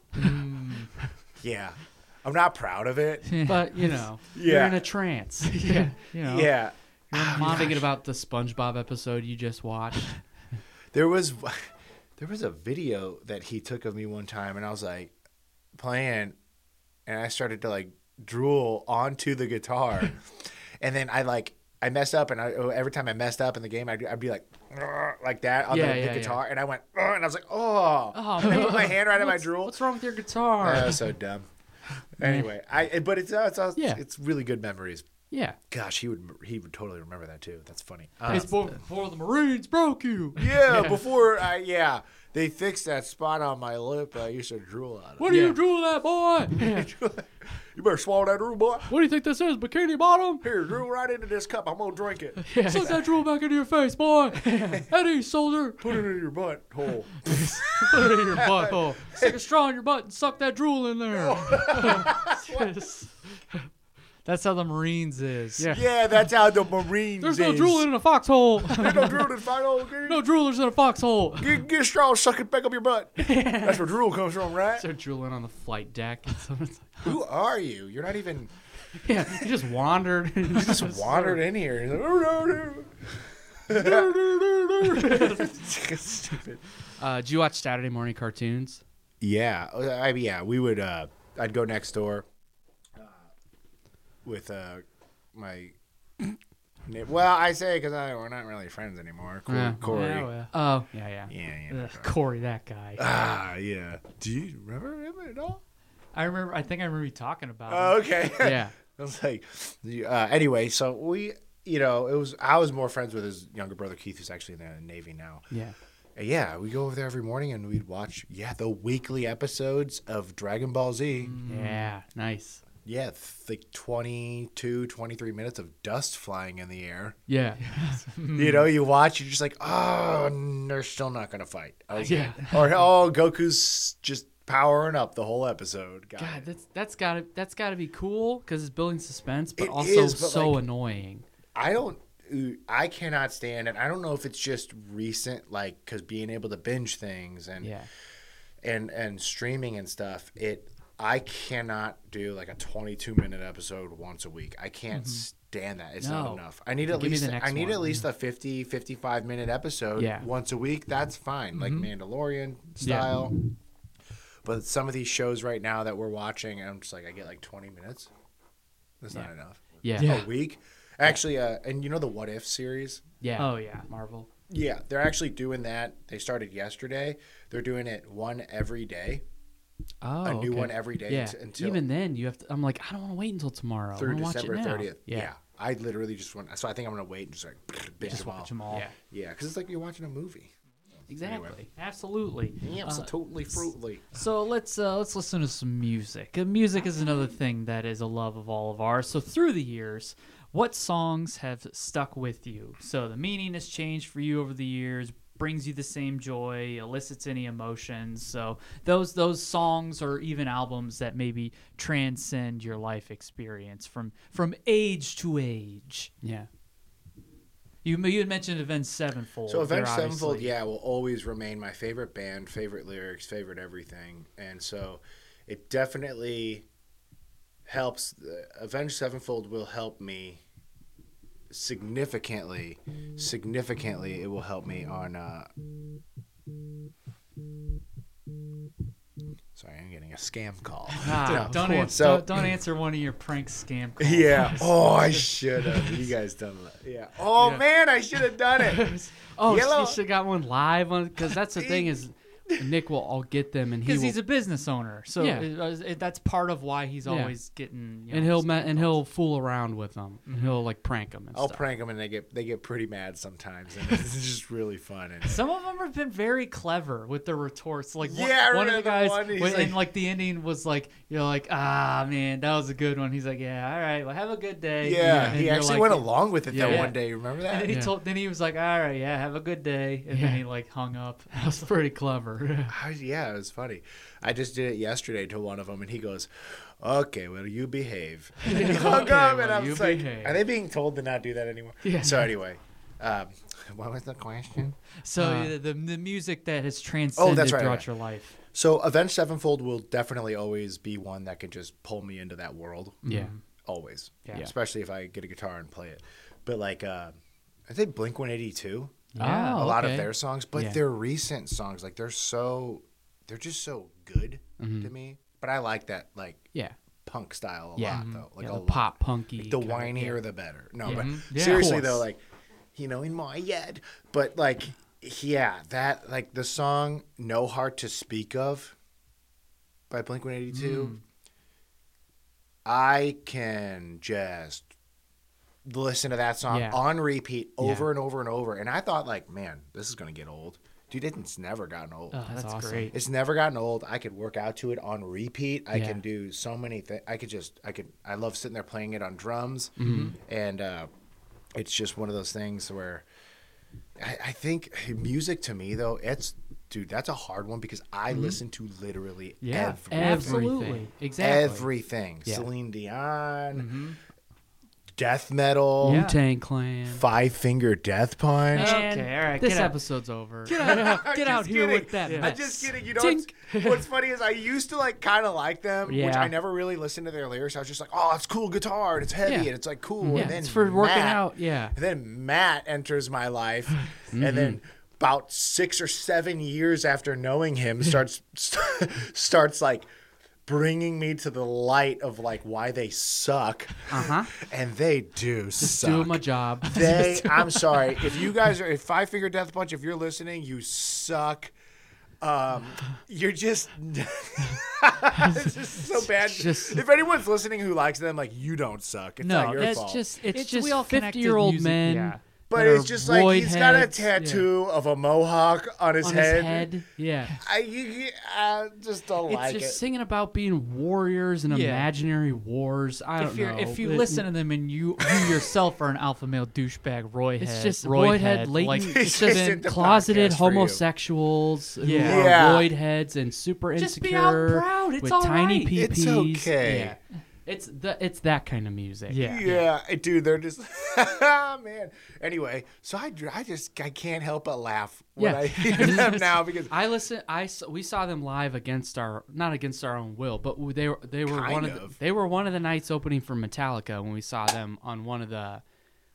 Yeah, I'm not proud of it. But you know, you're Yeah. in a trance. yeah. You know. Yeah, I'm thinking about the SpongeBob episode you just watched. there was there was a video that he took of me one time, and I was like playing, and I started to like drool onto the guitar, and then I like I messed up, and I every time I messed up in the game, I'd, I'd be like like that on Yeah, the, yeah, the yeah. guitar, and I went and I was like oh, Oh, and I man. put my hand right in my What's- drool. What's wrong with your guitar? That was so dumb. Anyway, I but it's uh, it's uh, Yeah. it's really good memories. yeah. Gosh, he would he would totally remember that too. That's funny. It's before, before the Marines broke you. Yeah, before I yeah, they fixed that spot on my lip. I used to drool on it. What do Yeah. you drool at, boy? You better swallow that drool, boy. What do you think this is, Bikini Bottom? Here, drool right into this cup. I'm gonna drink it. Suck that drool back into your face, boy. Eddie, soldier. Put it in your butt hole. Put it in your butthole. Stick a straw in your butt and suck that drool in there. That's how the Marines is. Yeah. Yeah, that's how the Marines. There's no is. drooling in a foxhole. There's no drool in final. Okay? No droolers in a foxhole. Get, get a straw, suck it back up your butt. That's where drool comes from, right? They're drooling on the flight deck. And so it's Who are you? You're not even. yeah, you just wandered. You just wandered in here. You're like, oh, no, no. Stupid. Uh, did you watch Saturday morning cartoons? Yeah, I yeah, we would. Uh, I'd go next door uh, with uh, my. na- Well, I say because we're not really friends anymore. Corey. Yeah. Corey. Yeah, well. Oh, yeah, yeah. Yeah, yeah. Ugh, Corey, that guy. Ah, yeah. Do you remember him at all? I remember. I think I remember you talking about. Oh, him. okay. Yeah. I was like, uh, anyway, so we, you know, it was I was more friends with his younger brother Keith, who's actually in the Navy now. Yeah. And yeah, we go over there every morning and we'd watch, yeah, the weekly episodes of Dragon Ball Z. Yeah. Nice. Yeah, th- like twenty-two, twenty-three minutes of dust flying in the air. Yeah. You know, you watch, you're just like, oh, n- they're still not going to fight. Okay. Yeah. Or, oh, Goku's just powering up the whole episode. Got God, it. that's that's gotta that's gotta be cool because it's building suspense, but It also is, but, so like- annoying. I don't, I cannot stand it. I don't know if it's just recent, like, because being able to binge things and, Yeah. and, and streaming and stuff, it, I cannot do like a twenty-two minute episode once a week. I can't stand that. It's not No. enough. I need at Give me least the next I need one. at least a fifty, fifty-five minute episode Yeah. once a week. That's fine. Like Mandalorian Yeah. style. But some of these shows right now that we're watching, I'm just like I get like twenty minutes. That's not Yeah. enough. Yeah. A week. Actually, uh, and you know the What If series? Yeah. Oh yeah. Marvel. Yeah, they're actually doing that. They started yesterday. They're doing it one every day. Oh, A new okay. one every day Yeah. t- until- Even then, you have to. I'm like, I don't want to wait until tomorrow. I through want to watch December it now. thirtieth. Yeah. Yeah. I literally just want. So I think I'm gonna wait and just like binge Just them all. watch them all. Yeah. Yeah, because it's like you're watching a movie. Exactly. Absolutely. Yeah, it's Uh, totally fruitly. So let's uh, let's listen to some music. Uh, music is another thing that is a love of all of ours. So through the years, what songs have stuck with you? So the meaning has changed for you over the years. brings you the same joy, elicits any emotions. So those those songs or even albums that maybe transcend your life experience from from age to age. Yeah. You you had mentioned Avenged Sevenfold. So Avenged They're Sevenfold, obviously- yeah, will always remain my favorite band, favorite lyrics, favorite everything, and so it definitely helps. Avenged Sevenfold will help me significantly. Significantly, it will help me on. Uh... Sorry, I'm getting a scam call. Ah, Don't, of an- course. So- don't don't answer one of your prank scam calls. Yeah. Oh, I should have. You guys done that. Yeah. Oh Yeah. man, I should have done it. Oh, Yellow- you should have got one live on because that's the thing is Nick will all get them and he Because will, he's a business owner, so Yeah. it, it, that's part of why he's Yeah. always getting. You know, and he'll scam ma- and calls. he'll fool around with them and he'll like prank them and I'll stuff. prank them and they get they get pretty mad sometimes, and it's just really fun. And Some of them have been very clever with their retorts. Like one, Yeah, I one of the remember guys, one, he's when- like- and like the ending was like, you're like, ah man, that was a good one. He's like, yeah, all right, well have a good day. yeah, And he you're actually like- went along with it that Yeah. one day. Remember And that? then he Yeah. told, then he was like, all right, yeah, have a good day, and Yeah. then he like hung up. That was pretty clever. I- yeah, it was funny. I just did it yesterday to one of them, and he goes, "Okay, well, you behave." And then he hung Okay, up, and well, I you was like, behave. "Are they being told to not do that anymore?" Yeah. So anyway, um, what was the question? So Uh, the, the the music that has transcended Oh, that's right, throughout right. your life. So Avenged Sevenfold will definitely always be one that can just pull me into that world. Yeah. Always. Yeah. Especially if I get a guitar and play it. But like, uh, I think Blink one eighty-two. Yeah. Oh, a lot of okay. their songs, but Yeah. their recent songs, like they're so, they're just so good Mhm. to me. But I like that like Yeah. punk style a Yeah. lot though, like yeah, a the lot. pop punky. Like, the kinda- whinier yeah. the better. No, Yeah. but Mhm. Yeah, of seriously course. though, like you know, in my head, but like yeah, that like the song "No Heart to Speak of" by Blink one eighty-two. Mm. I can just listen to that song Yeah. on repeat over Yeah. and over and over. And I thought, like, man, this is going to get old. Dude, it's never gotten old. Oh, That's that's awesome. great. It's never gotten old. I could work out to it on repeat. I Yeah. can do so many things. I could just, I could, I love sitting there playing it on drums. Mm-hmm. And uh, it's just one of those things where I, I think music to me, though, it's, dude, that's a hard one because I listen to literally Yeah, everything. absolutely. Everything. Exactly. Everything. Yeah. Celine Dion, Mm-hmm. death metal, Yeah. Wu-Tang Clan. Five Finger Death Punch. Okay, And all right, This get out. episode's over. Get out, I'm get out just here kidding. with that I'm mess. just kidding. You know what's, Tink. what's funny is I used to like kind of like them, which Yeah. I never really listened to their lyrics. I was just like, oh, it's cool guitar and it's heavy Yeah. and it's like cool. Yeah, and then it's for working Matt- out. Yeah. And then Matt enters my life, Mm-hmm. and then about six or seven years after knowing him, starts starts like bringing me to the light of like why they suck, Uh huh. and they do Just suck. doing my job. They, I'm sorry. If you guys are, if Five Finger Death Punch, if you're listening, you suck. Um, you're just, it's just so bad. just- if anyone's listening who likes them, like you don't suck. It's No, not your It's fault. just it's, It's- just we all connected fifty-year-old music, men. yeah. but that are it's just like void he's got a heads. Yeah. tattoo of a mohawk on his on head. his head. Yeah. I, you, you- I just don't It's like just it. singing about being warriors and Yeah. imaginary wars. I don't If you know. if you It- listen to them and you you yourself are an alpha male douchebag, Roy it's head, just Roy void head, latent. like He's it's just just in the closeted podcast for you. homosexuals who Yeah. are Yeah. void heads and super Just be insecure out proud. It's with all tiny right. P Ps. It's okay. Yeah. It's the it's that kind of music. yeah. Yeah, dude, they're just man. Anyway, so I, I just I can't help but laugh when Yeah. I hear them now because I listen. I s- we saw them live against our not against our own will, but they were they were Kind one of, of. the, they were one of the nights opening for Metallica when we saw them on one of the.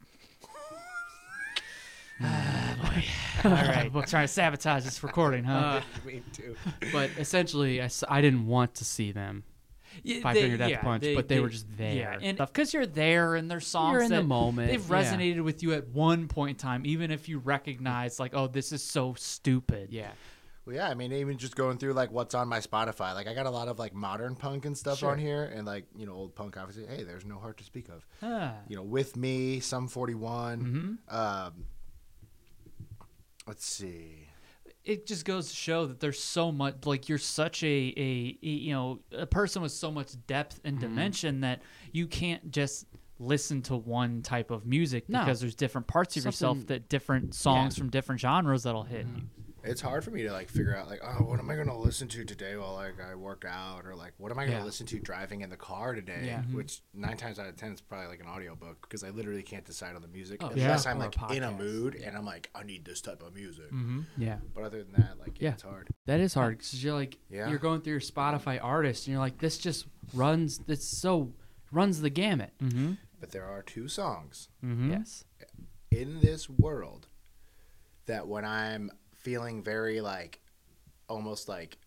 All right, we're trying to sabotage this recording, huh? Uh, me too. but essentially, I, s- I didn't want to see them. Yeah, Five they- Finger Death yeah, Punch, but they were just there. Yeah, and because you're there and their songs You're in the that moment, they've yeah. resonated with you at one point in time, even if you recognize like, oh, this is so stupid. Yeah. Well, yeah, I mean, even just going through like what's on my Spotify, like I got a lot of like modern punk and stuff Sure. on here, and like you know old punk, obviously. Hey, there's No Heart to Speak of. Ah. You know, With Me, Sum forty-one. Mhm. Um, let's see. It just goes to show that there's so much like you're such a, a, a you know a person with so much depth and dimension that you can't just listen to one type of music No. because there's different parts of yourself Something- that different songs Yeah. from different genres that'll hit you. It's hard for me to like figure out like, oh, what am I gonna listen to today while like I work out, or like what am I gonna Yeah. listen to driving in the car today? Yeah. Mhm. Which nine times out of ten is probably like an audiobook because I literally can't decide on the music Oh, unless yeah. I'm Or a like in a podcast. mood and I'm like, I need this type of music. Mm-hmm. Yeah. But other than that, like yeah, Yeah. it's hard. That is hard because you're like Yeah. you're going through your Spotify artists and you're like this just runs this so runs the gamut. Mm-hmm. But there are two songs Mm-hmm. Yes. in this world that when I'm feeling very like almost like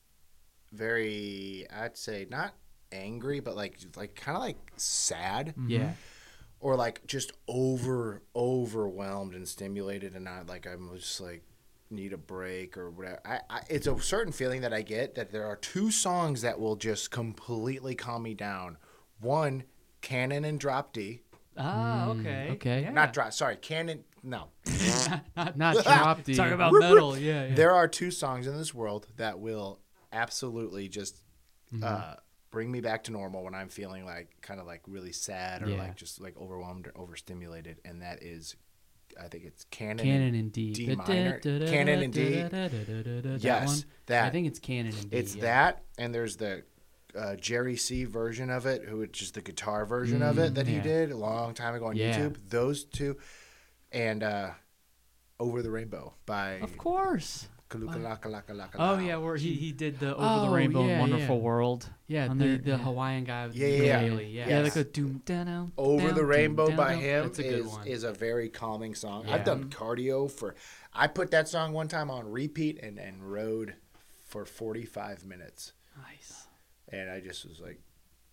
very I'd say not angry but like like kind of like sad Yeah. or like just over overwhelmed and stimulated and not like I'm just like need a break or whatever. I, I it's a certain feeling that I get that there are two songs that will just completely calm me down. One, Cannon and Drop D. Ah, okay. okay. Yeah. Not drop sorry, Cannon no. Not drop D. Talk about metal. Yeah, yeah. There are two songs in this world that will absolutely just Mm-hmm. uh, bring me back to normal when I'm feeling like kind of like really sad or Yeah. like just like overwhelmed or overstimulated, and that is, I think it's Canon. Canon and D. D The minor. da- da- da- Canon and da- D. da- da- da- da- da- Yes, one. that. I think it's Canon and D. It's yeah. that, and there's the uh, Jerry C version of it, who is just the guitar version of it that he yeah. did a long time ago on Yeah. YouTube. Those two, and uh, Over the Rainbow by Of course. Kalukalakalakalaka. Oh yeah, where he, he did the Over the Oh, Rainbow and yeah, Wonderful yeah. World. Yeah, on the, there, the yeah. Hawaiian guy with Yeah, the yeah, yeah. ukulele, yeah. Yeah, Yes. like a doom down down. Over down, the doom, Rainbow down, by down. him That's a good is one. is a very calming song. Yeah. I've done cardio for. I put that song one time on repeat and and rode for forty-five minutes, Nice. and I just was like,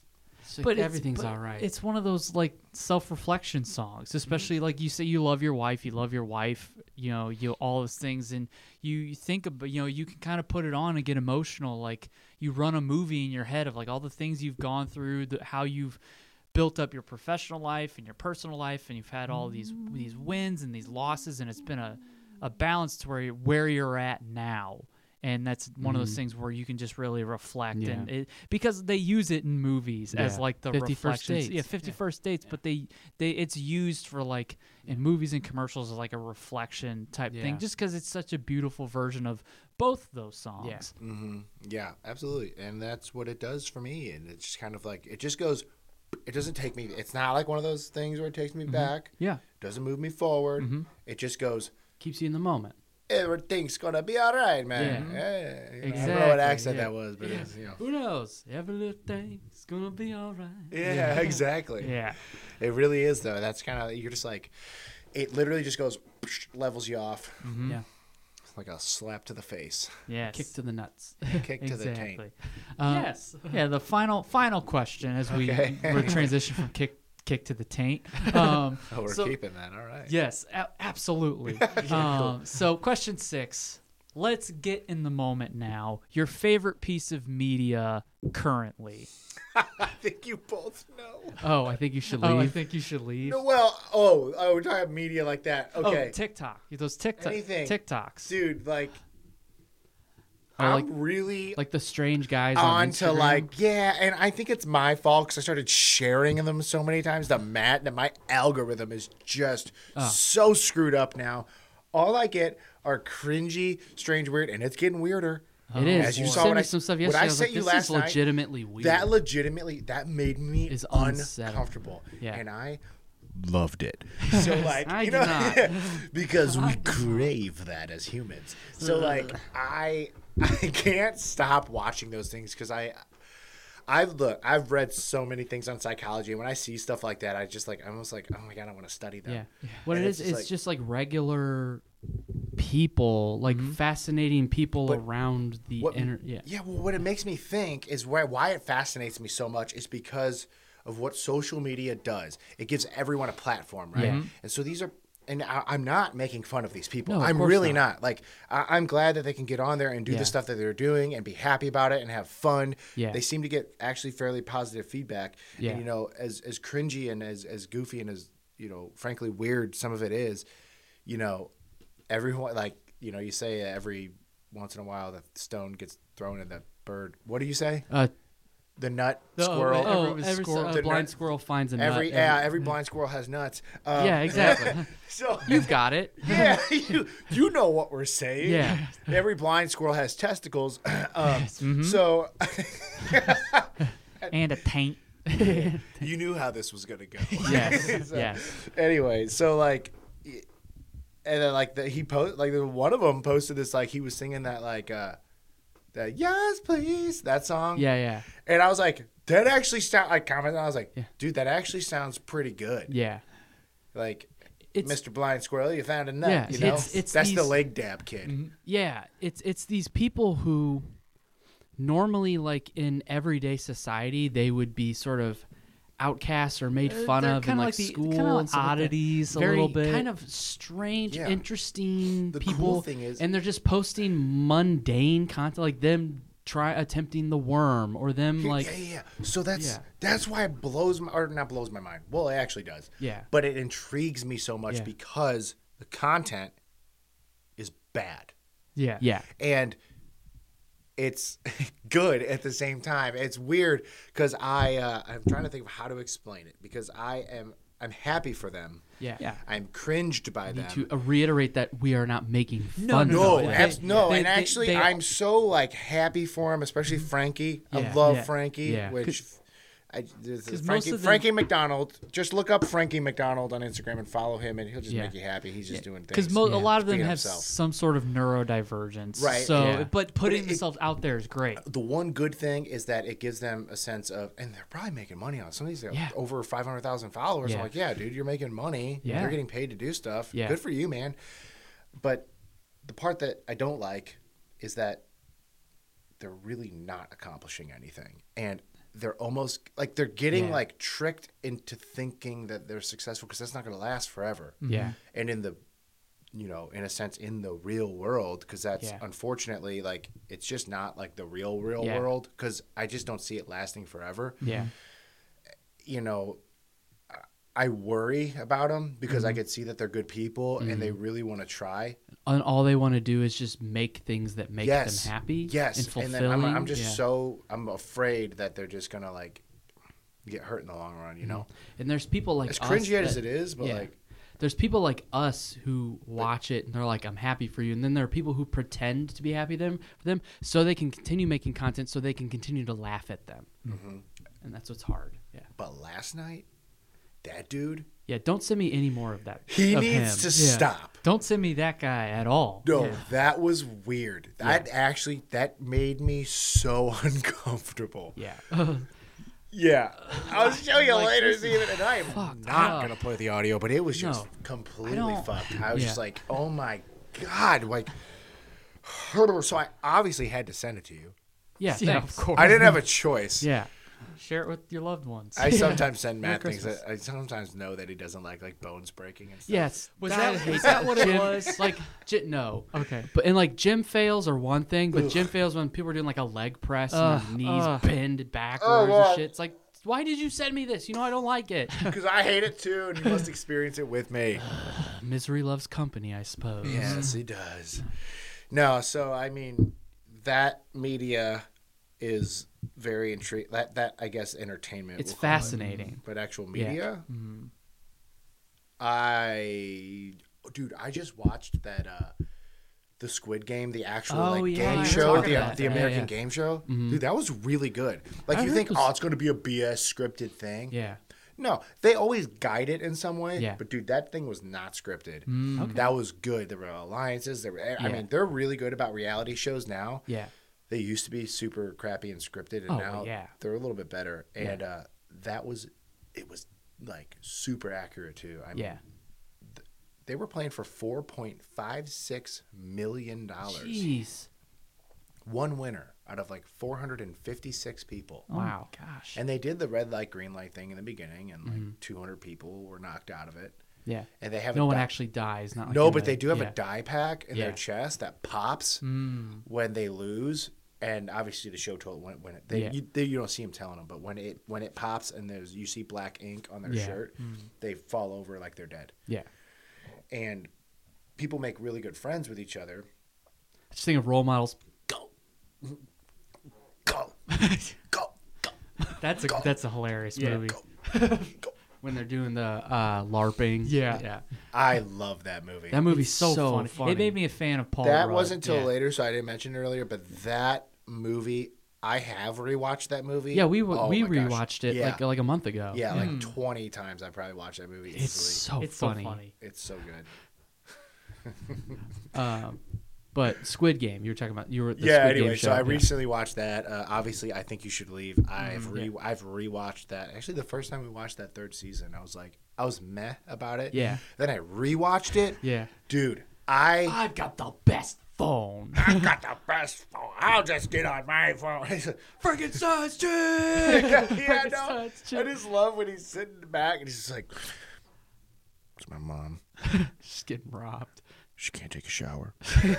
So But it's- everything's but all right. It's one of those like self-reflection songs, especially like you say you love your wife, you love your wife, you know, you all those things, and you, you think about, you know, you can kind of put it on and get emotional. Like you run a movie in your head of like all the things you've gone through, the, how you've built up your professional life and your personal life, and you've had all these these wins and these losses, and it's been a a balance to where where you're at now. And that's one of those things where you can just really reflect, Yeah. and it, because they use it in movies as Yeah. like the fifty-first reflections. Dates. Yeah, fifty-first dates, but they they it's used for like in movies and commercials as like a reflection type thing, Yeah. just because it's such a beautiful version of both those songs. mm-hmm. Yeah, absolutely, and that's what it does for me. And it's just kind of like it just goes. It doesn't take me. It's not like one of those things where it takes me back. Yeah. Doesn't move me forward. It just goes. Keeps you in the moment. Everything's gonna be all right, man. Yeah. Yeah, you know, I don't know Exactly, what accent yeah. that was, but it's, you know. Who knows? Every little thing's gonna be all right. Yeah, exactly. Yeah. It really is though. That's kind of you're just like, it literally just goes levels you off Yeah. like a slap to the face, Yes. Kick to the nuts. kick to the taint. Exactly. Um, Yes. Yeah. The final final question as we Okay. we transition from kick kick to the taint. Um, Oh, we're so- keeping that. All right. Yes, a- absolutely. um, so, question six. Let's get in the moment now. Your favorite piece of media currently? I think you both know. Oh, I think you should leave. Oh, I think you should leave. No, well, oh, oh, we're talking media like that. Okay, Oh, TikTok. Those TikTok Anything. TikToks. dude, like, Oh, I'm like- really like the strange guys on on to Instagram. like, yeah, and I think it's my fault because I started sharing them so many times. The mat, that my algorithm is just Ah. so screwed up now. All I get are cringy, strange, weird, and it's getting weirder. It is. As you You saw sent when me I, some stuff what yesterday. I I was sent like, you this last is night, legitimately weird. that legitimately that made me Is unsettling. uncomfortable, Yeah. and I loved it. So like, I you do know, not. because we crave that as humans. So like, I I can't stop watching those things because I. I've look. I've read so many things on psychology, and when I see stuff like that, I just like. I'm almost like, oh my god, I want to study them. Yeah. What And it it's is, just it's like- just like regular people, like fascinating people But around the What, inner. Yeah. yeah. Well, what it makes me think is why why it fascinates me so much is because of what social media does. It gives everyone a platform, right? Yeah. And so these are. And I, I'm not making fun of these people. No, of I'm course really not. not. Like, I, I'm glad that they can get on there and do Yeah. the stuff that they're doing and be happy about it and have fun. Yeah. They seem to get actually fairly positive feedback. Yeah. And, you know, as as cringy and as as goofy and as, you know, frankly weird some of it is, you know, everyone, like, you know, you say every once in a while the stone gets thrown at the bird. What do you say? Uh, the nut The- squirrel. oh, every, every squirrel, the a blind nut- squirrel finds a every nut. yeah, every blind squirrel has nuts. Um, yeah, exactly. So You've got it. yeah, you, you know what we're saying. Yeah. Every blind squirrel has testicles. um, Mm-hmm. So And a taint. you knew how this was gonna go. Yes. So, Yes. Anyway, so like, y- and then like the, he post like the, one of them posted this like he was singing that like uh that yes please that song. Yeah. Yeah. And I was like, that actually sound. I commented. I was like, Yeah. dude, that actually sounds pretty good. Yeah. Like, It's Mister Blind Squirrel, you found a nut. Yeah, you know, it's- it's that's the these- leg dab kid. Yeah, it's it's these people who normally, like in everyday society, they would be sort of outcasts or made fun They're of in kinda like, like the- school kinda like and stuff like that. oddities a Very little bit. kind of strange, Yeah. interesting The people. cool thing is- and they're just posting mundane content, like them try attempting the worm or them like yeah, yeah, yeah. So that's Yeah. that's why it blows my or not blows my mind. Well, it actually does. Yeah. But it intrigues me so much Yeah. because the content is bad Yeah. yeah, and it's good at the same time. It's weird because I uh, I'm trying to think of how to explain it because I am I'm happy for them. yeah, Yeah. I'm cringed by them. To uh, reiterate that we are not making No, fun No, of they- it. abs- no, they- and they- actually, they- I'm so like happy for him, especially Frankie. I Yeah, love yeah, Frankie, yeah. which I, this is 'Cause most Frankie, of them- Frankie McDonald. Just look up Frankie McDonald on Instagram and follow him, and he'll just Yeah. make you happy. He's just doing things. Because mo- a lot of them being have himself. some sort of neurodivergence. Right. So, Yeah. but putting it- themselves out there is great. The one good thing is that it gives them a sense of, and they're probably making money on it. Some of these have Yeah. over five hundred thousand followers. Yeah. I'm like, yeah, dude, you're making money. Yeah. You're getting paid to do stuff. Yeah. Good for you, man. But the part that I don't like is that they're really not accomplishing anything. And they're almost like they're getting Yeah. like tricked into thinking that they're successful because that's not going to last forever. Yeah. And in the, you know, in a sense, in the real world, because that's Yeah. unfortunately like it's just not like the real, real Yeah. world because I just don't see it lasting forever. Yeah. You know, I- I worry about them because Mm-hmm. I could see that they're good people and they really want to try. And all they want to do is just make things that make yes. them happy. Yes. And fulfilling. then I'm, I'm just Yeah. so, I'm afraid that they're just going to like get hurt in the long run, you know? And there's people like As us cringy as that- it is, but yeah. like, There's people like us who watch it and they're like, "I'm happy for you," and then there are people who pretend to be happy them for them, so they can continue making content, so they can continue to laugh at them, Mm-hmm. and that's what's hard. Yeah, but last night, that dude, yeah. Don't send me any more of that. he of needs him. to Yeah. stop. Don't send me that guy at all. No, Yeah. that was weird. That actually, that made me so uncomfortable. Yeah, Yeah, I'll show you Like, later, this is Steven. And I am fucked not up. gonna play the audio, but it was just No. completely don't- fucked. I was just Yeah. like, oh my god, like. So I obviously had to send it to you. yeah, Yeah, thanks. of course. I didn't have a choice. Yeah, Share it with your loved ones. I sometimes send Merry Matt things Christmas. that I sometimes know that he doesn't like, like bones breaking and stuff. yes. Was God, I that- hate was that what it Gym- was? Like, gy- no. Okay. But and like gym fails are one thing, but gym fails when people are doing like a leg press and Ugh, their knees ugh. bend backwards Oh, and God. shit. It's like, why did you send me this? You know I don't like it. Because I hate it too, and you must experience it with me. Misery loves company, I suppose. Yes, he does. No, so I mean, that media is very intriguing. That that I guess entertainment. It's we'll call it. fascinating. But actual Yeah. media, I, dude, I just watched that uh, the Squid Game, the actual Oh, like yeah, game you were show, talking the about the that. American Yeah, yeah. game show. Dude, that was really good. Like I you heard think, it was- oh, it's going to be a B S scripted thing. Yeah. No, they always guide it in some way. Yeah. But dude, that thing was not scripted. Okay. That was good. There were alliances. There were. I Yeah. mean, they're really good about reality shows now. Yeah. They used to be super crappy and scripted, and Oh, now yeah. they're a little bit better. Yeah. And uh, that was, it was like super accurate too. I mean, Yeah. they were playing for four point five six million dollars. Jeez. One winner out of like four hundred and fifty six people. Oh, Wow. gosh. And they did the red light, green light thing in the beginning, and like Mm-hmm. two hundred people were knocked out of it. Yeah. And they have No a one di- actually dies. Not like no, in but the- they do have yeah. a die pack in Yeah. their chest that pops Mm. when they lose. And obviously, the show told when when it, they, Yeah. you, they you don't see them telling them, but when it when it pops and there's you see black ink on their Yeah. shirt, they fall over like they're dead. Yeah. And people make really good friends with each other. Just think of role models. Go, go, go, go. That's a that's a hilarious Yeah. movie. When they're doing the uh, LARPing. Yeah. Yeah. I love that movie. That movie's It's so, so, funny. funny. It made me a fan of Paul that Rudd. wasn't until Yeah. later, so I didn't mention it earlier. But that movie, I have rewatched that movie. Yeah, we w- Oh we my gosh. rewatched it Yeah. like like a month ago. yeah, like twenty times. I probably watched that movie easily. It's so It's funny. so funny. It's so good. Um, but Squid Game, you were talking about. You were the yeah. Squid Anyway, Game so show. I yeah. recently watched that. Uh, obviously, I think you should leave. I've re yeah. I've rewatched that. Actually, the first time we watched that third season, I was like, I was meh about it. Yeah. Then I rewatched it. Yeah. Dude, I I've got the best phone. I got the best phone. I'll just get on my phone. Freaking size chick. yeah, no. Frankenstein's I chick. just love when he's sitting back and he's just like, "It's my mom. Just getting robbed. She can't take a shower.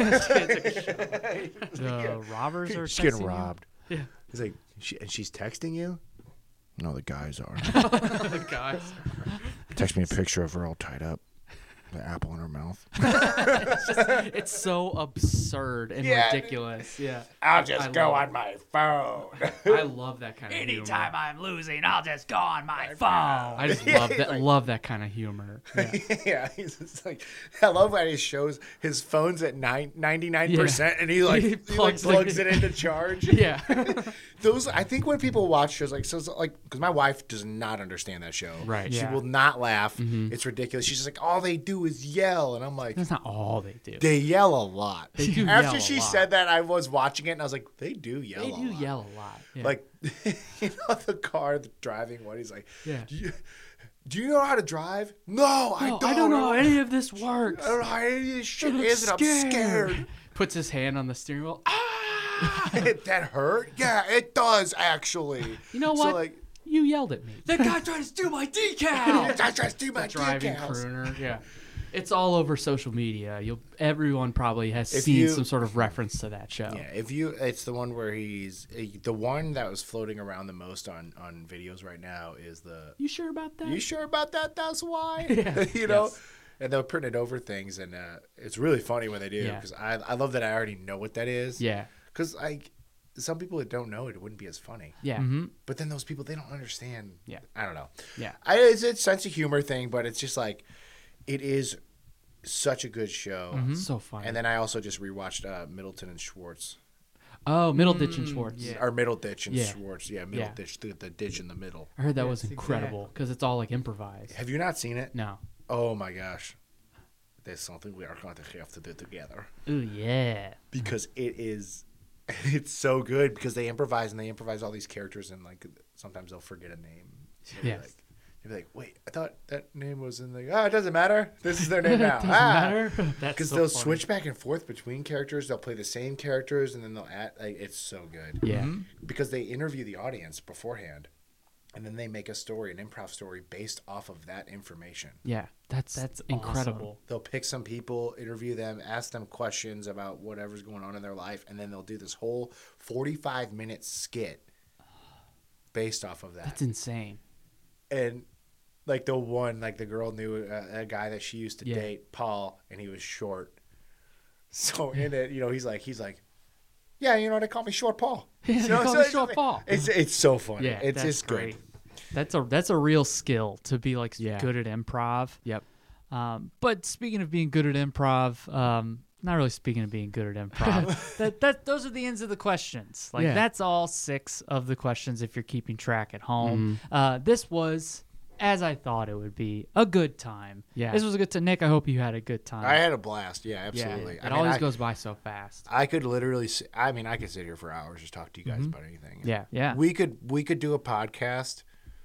The robbers are She's getting texting you? robbed." Yeah. He's like, she, and she's texting you? No, the guys are. Guys. Text me a picture of her all tied up, the apple in her mouth. It's so absurd and Yeah. ridiculous. Yeah. I'll just I go love on my phone. I love that kind of Anytime humor. I'm losing, I'll just go on my phone. I just love that. Love that kind of humor. Yeah. yeah, he's just like, I love how he shows his phone's at nine, ninety-nine percent and he like, He he like plugs plugs it it into charge. yeah. Those, I think when people watch shows like, so it's like, because my wife does not understand that show. Right. She Yeah. will not laugh. It's ridiculous. She's just like, all they do is yell. And I'm like, That's not all they do. they yell a lot. They do After yell a she lot. said that, I was watching it and I was like, they do yell They a do lot. yell a lot. Yeah. Like, you know, the car the driving one, he's like, Yeah. do you, do you know how to drive? No, I No, don't. I don't know how any of this works. I don't know how any of this shit I'm is, and I'm scared. Puts his hand on the steering wheel. Ah! That hurt? Yeah, it does, actually. You know So, what? like, You yelled at me. That guy tried to steal my decal. I just do my Driving decals. crooner. Yeah. It's all over social media. You'll everyone probably has If seen you- some sort of reference to that show. Yeah, if you, it's the one where he's the one that was floating around the most on on videos right now is the. You sure about that? You sure about that? That's why. Yeah. you know. Yes. And they'll print it over things, and uh, it's really funny when they do Yeah. because I I love that I already know what that is. Yeah. Because like some people that don't know it, it wouldn't be as funny. Yeah. But then those people they don't understand. Yeah. I don't know. Yeah. I, it's a sense of humor thing, but it's just like it is such a good show. So funny. And then I also just rewatched uh, Middleton and Schwartz, oh, Middleditch and Schwartz. yeah. or Middle Ditch and Yeah. Schwartz. Yeah, Middle Yeah. Ditch, the, the ditch in the middle. I heard that was Yes, incredible because it's all like improvised. Have you not seen it? No. Oh my gosh, there's something we are going to have to do together Ooh yeah. because it is. It's so good because they improvise and they improvise all these characters and like sometimes they'll forget a name. They'll be Yes. like, they'll be like, wait, I thought that name was in the. Oh, it doesn't matter. This is their name now. Doesn't ah. matter. That's Because so they'll funny. switch back and forth between characters. They'll play the same characters and then they'll add. Like, it's so good. Yeah. Because they interview the audience beforehand, and then they make a story, an improv story based off of that information. Yeah. That's That's incredible. They'll pick some people, interview them, ask them questions about whatever's going on in their life, and then they'll do this whole forty-five minute skit based off of that. That's insane. And like the one, like the girl knew a, a guy that she used to Yeah. date, Paul, and he was short. So in it, you know, he's like, he's like, yeah, you know, they call me Short Paul. Yeah, You they know, call so me it's- Short Paul. It's it's so funny. Yeah, it's That's just great. good. That's a that's a real skill to be like Yeah. good at improv. Yep. Um, but speaking of being good at improv, um, not really speaking of being good at improv. that that those are the ends of the questions. Like Yeah. that's all six of the questions if you're keeping track at home. Mm-hmm. Uh, this was as I thought it would be a good time. Yeah. This was a good time. Nick, I hope you had a good time. I had a blast. Yeah, absolutely. It I mean, always I, goes by so fast. I could literally. s- I mean, I could sit here for hours just talk to you guys Mm-hmm. about anything. Yeah. yeah. we could we could do a podcast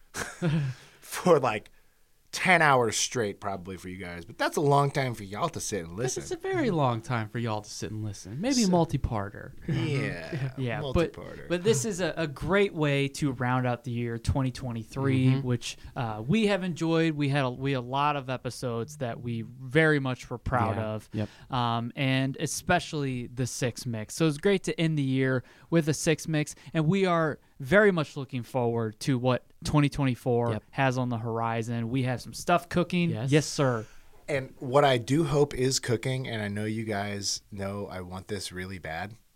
for like ten hours straight, probably for you guys. But that's a long time for y'all to sit and It's listen. a very long time for y'all to sit and listen. Maybe a multi-parter. Yeah, Yeah, but multi-parter. but this is a, a great way to round out the year twenty twenty-three, Mm-hmm. which uh, we have enjoyed. We had a, we had a lot of episodes that we very much were proud Yeah, of, yep. um, and especially the six mix. So it's great to end the year with a six mix, and we are very much looking forward to what twenty twenty-four Yep. has on the horizon. We have some stuff cooking. Yes. yes sir. And what I do hope is cooking, and I know you guys know I want this really bad.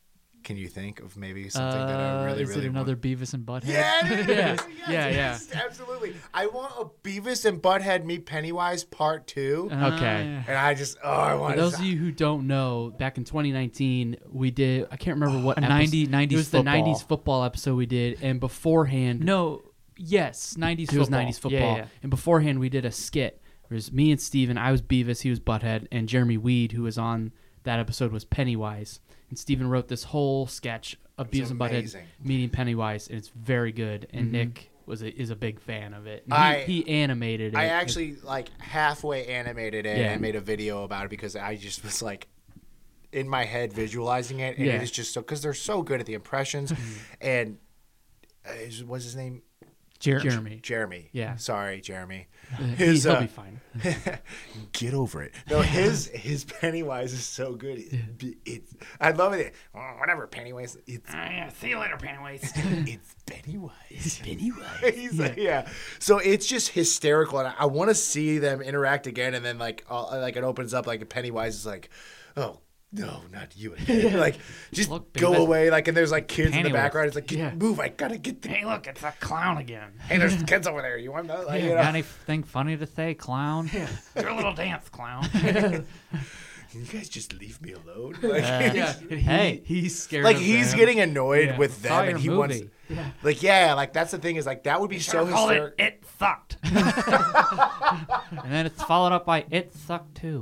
Can you think of maybe something that I really, Uh, is really it another want? Beavis and Butthead? Yeah, it is. Yeah. Yes, Yeah, it yeah. is. Absolutely. I want a Beavis and Butthead meet Pennywise part two. Ah, Okay. yeah. And I just, oh, I For want those of you who don't know, back in twenty nineteen, we did, I can't remember what A episode- ninety It nineties was the football. nineties football episode we did, and beforehand, No, yes, nineties it football. was nineties football. Yeah, yeah. And beforehand, we did a skit. It was me and Steven, I was Beavis, he was Butthead, and Jeremy Weed, who was on that episode, was Pennywise. And Steven wrote this whole sketch of It's Beavis and Butthead amazing. meeting Pennywise, and it's very good. And Mhm. Nick was a, is a big fan of it. And I- he, he animated it. I actually like halfway animated it Yeah. and made a video about it because I just was like in my head visualizing it, and Yeah. it is just so because they're so good at the impressions. And uh, is- what's his name? Jer- Jeremy. Jeremy. Yeah. Sorry, Jeremy. He- His, he'll uh, be fine. Get over it. No, his his Pennywise is so good. It, it's I love it. Oh, whatever, Pennywise. It's yeah, see you later, Pennywise. it's Pennywise. Pennywise. He's like, yeah. So it's just hysterical, and I, I want to see them interact again. And then like, uh, like it opens up like Pennywise is like, oh no, not you again. Like, just Look, go Beavis. away. Like, and there's like kids in the Pennywise. background. It's like, Yeah. move. I gotta get the. Hey, look, it's a clown again. Hey, there's kids over there. You want that? Like, Yeah, you know? got anything funny to say, clown? Do a little dance, clown. Can you guys just leave me alone? Like, Yeah. Hey. He, he's scared. like of he's them. getting annoyed Yeah. with Saw them, your and he movie. wants. Like, yeah, like that's the thing is like that would be so Called hysterical. it, it sucked. And then it's followed up by it sucked too.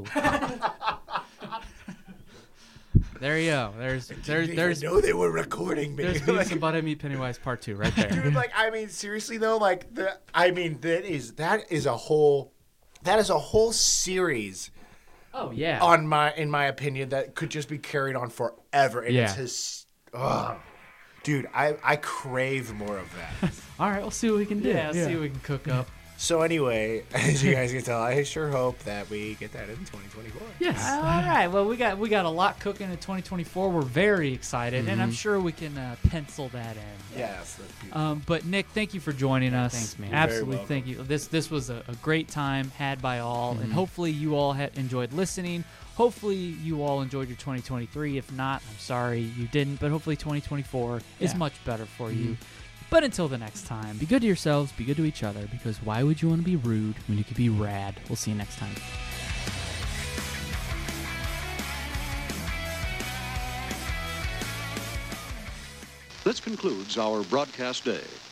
There you go. There's there's Didn't there's even know they were recording me. there's Beavis Like- and Butthead Meet Pennywise Part Two right there. Dude, like I mean, seriously though, like the I mean that is that is a whole that is a whole series Oh yeah. on my in my opinion that could just be carried on forever. And it's Yeah. his ugh. Dude, I, I crave more of that. All right, we'll see what we can do. Yeah, see what we can cook up. So anyway, as you guys can tell, I sure hope that we get that in twenty twenty-four. Yes. All right. Well, we got we got a lot cooking in twenty twenty-four. We're very excited, and I'm sure we can uh, pencil that in. Yes, that's beautiful. Um, but Nick, thank you for joining us. thanks, man. You're very Absolutely, welcome. thank you. This this was a, a great time had by all, and hopefully you all had enjoyed listening. Hopefully you all enjoyed your twenty twenty-three. If not, I'm sorry you didn't. But hopefully twenty twenty-four is Yeah. much better for you. But until the next time, Be good to yourselves. Be good to each other. Because why would you want to be rude when you could be rad? We'll see you next time. This concludes our broadcast day.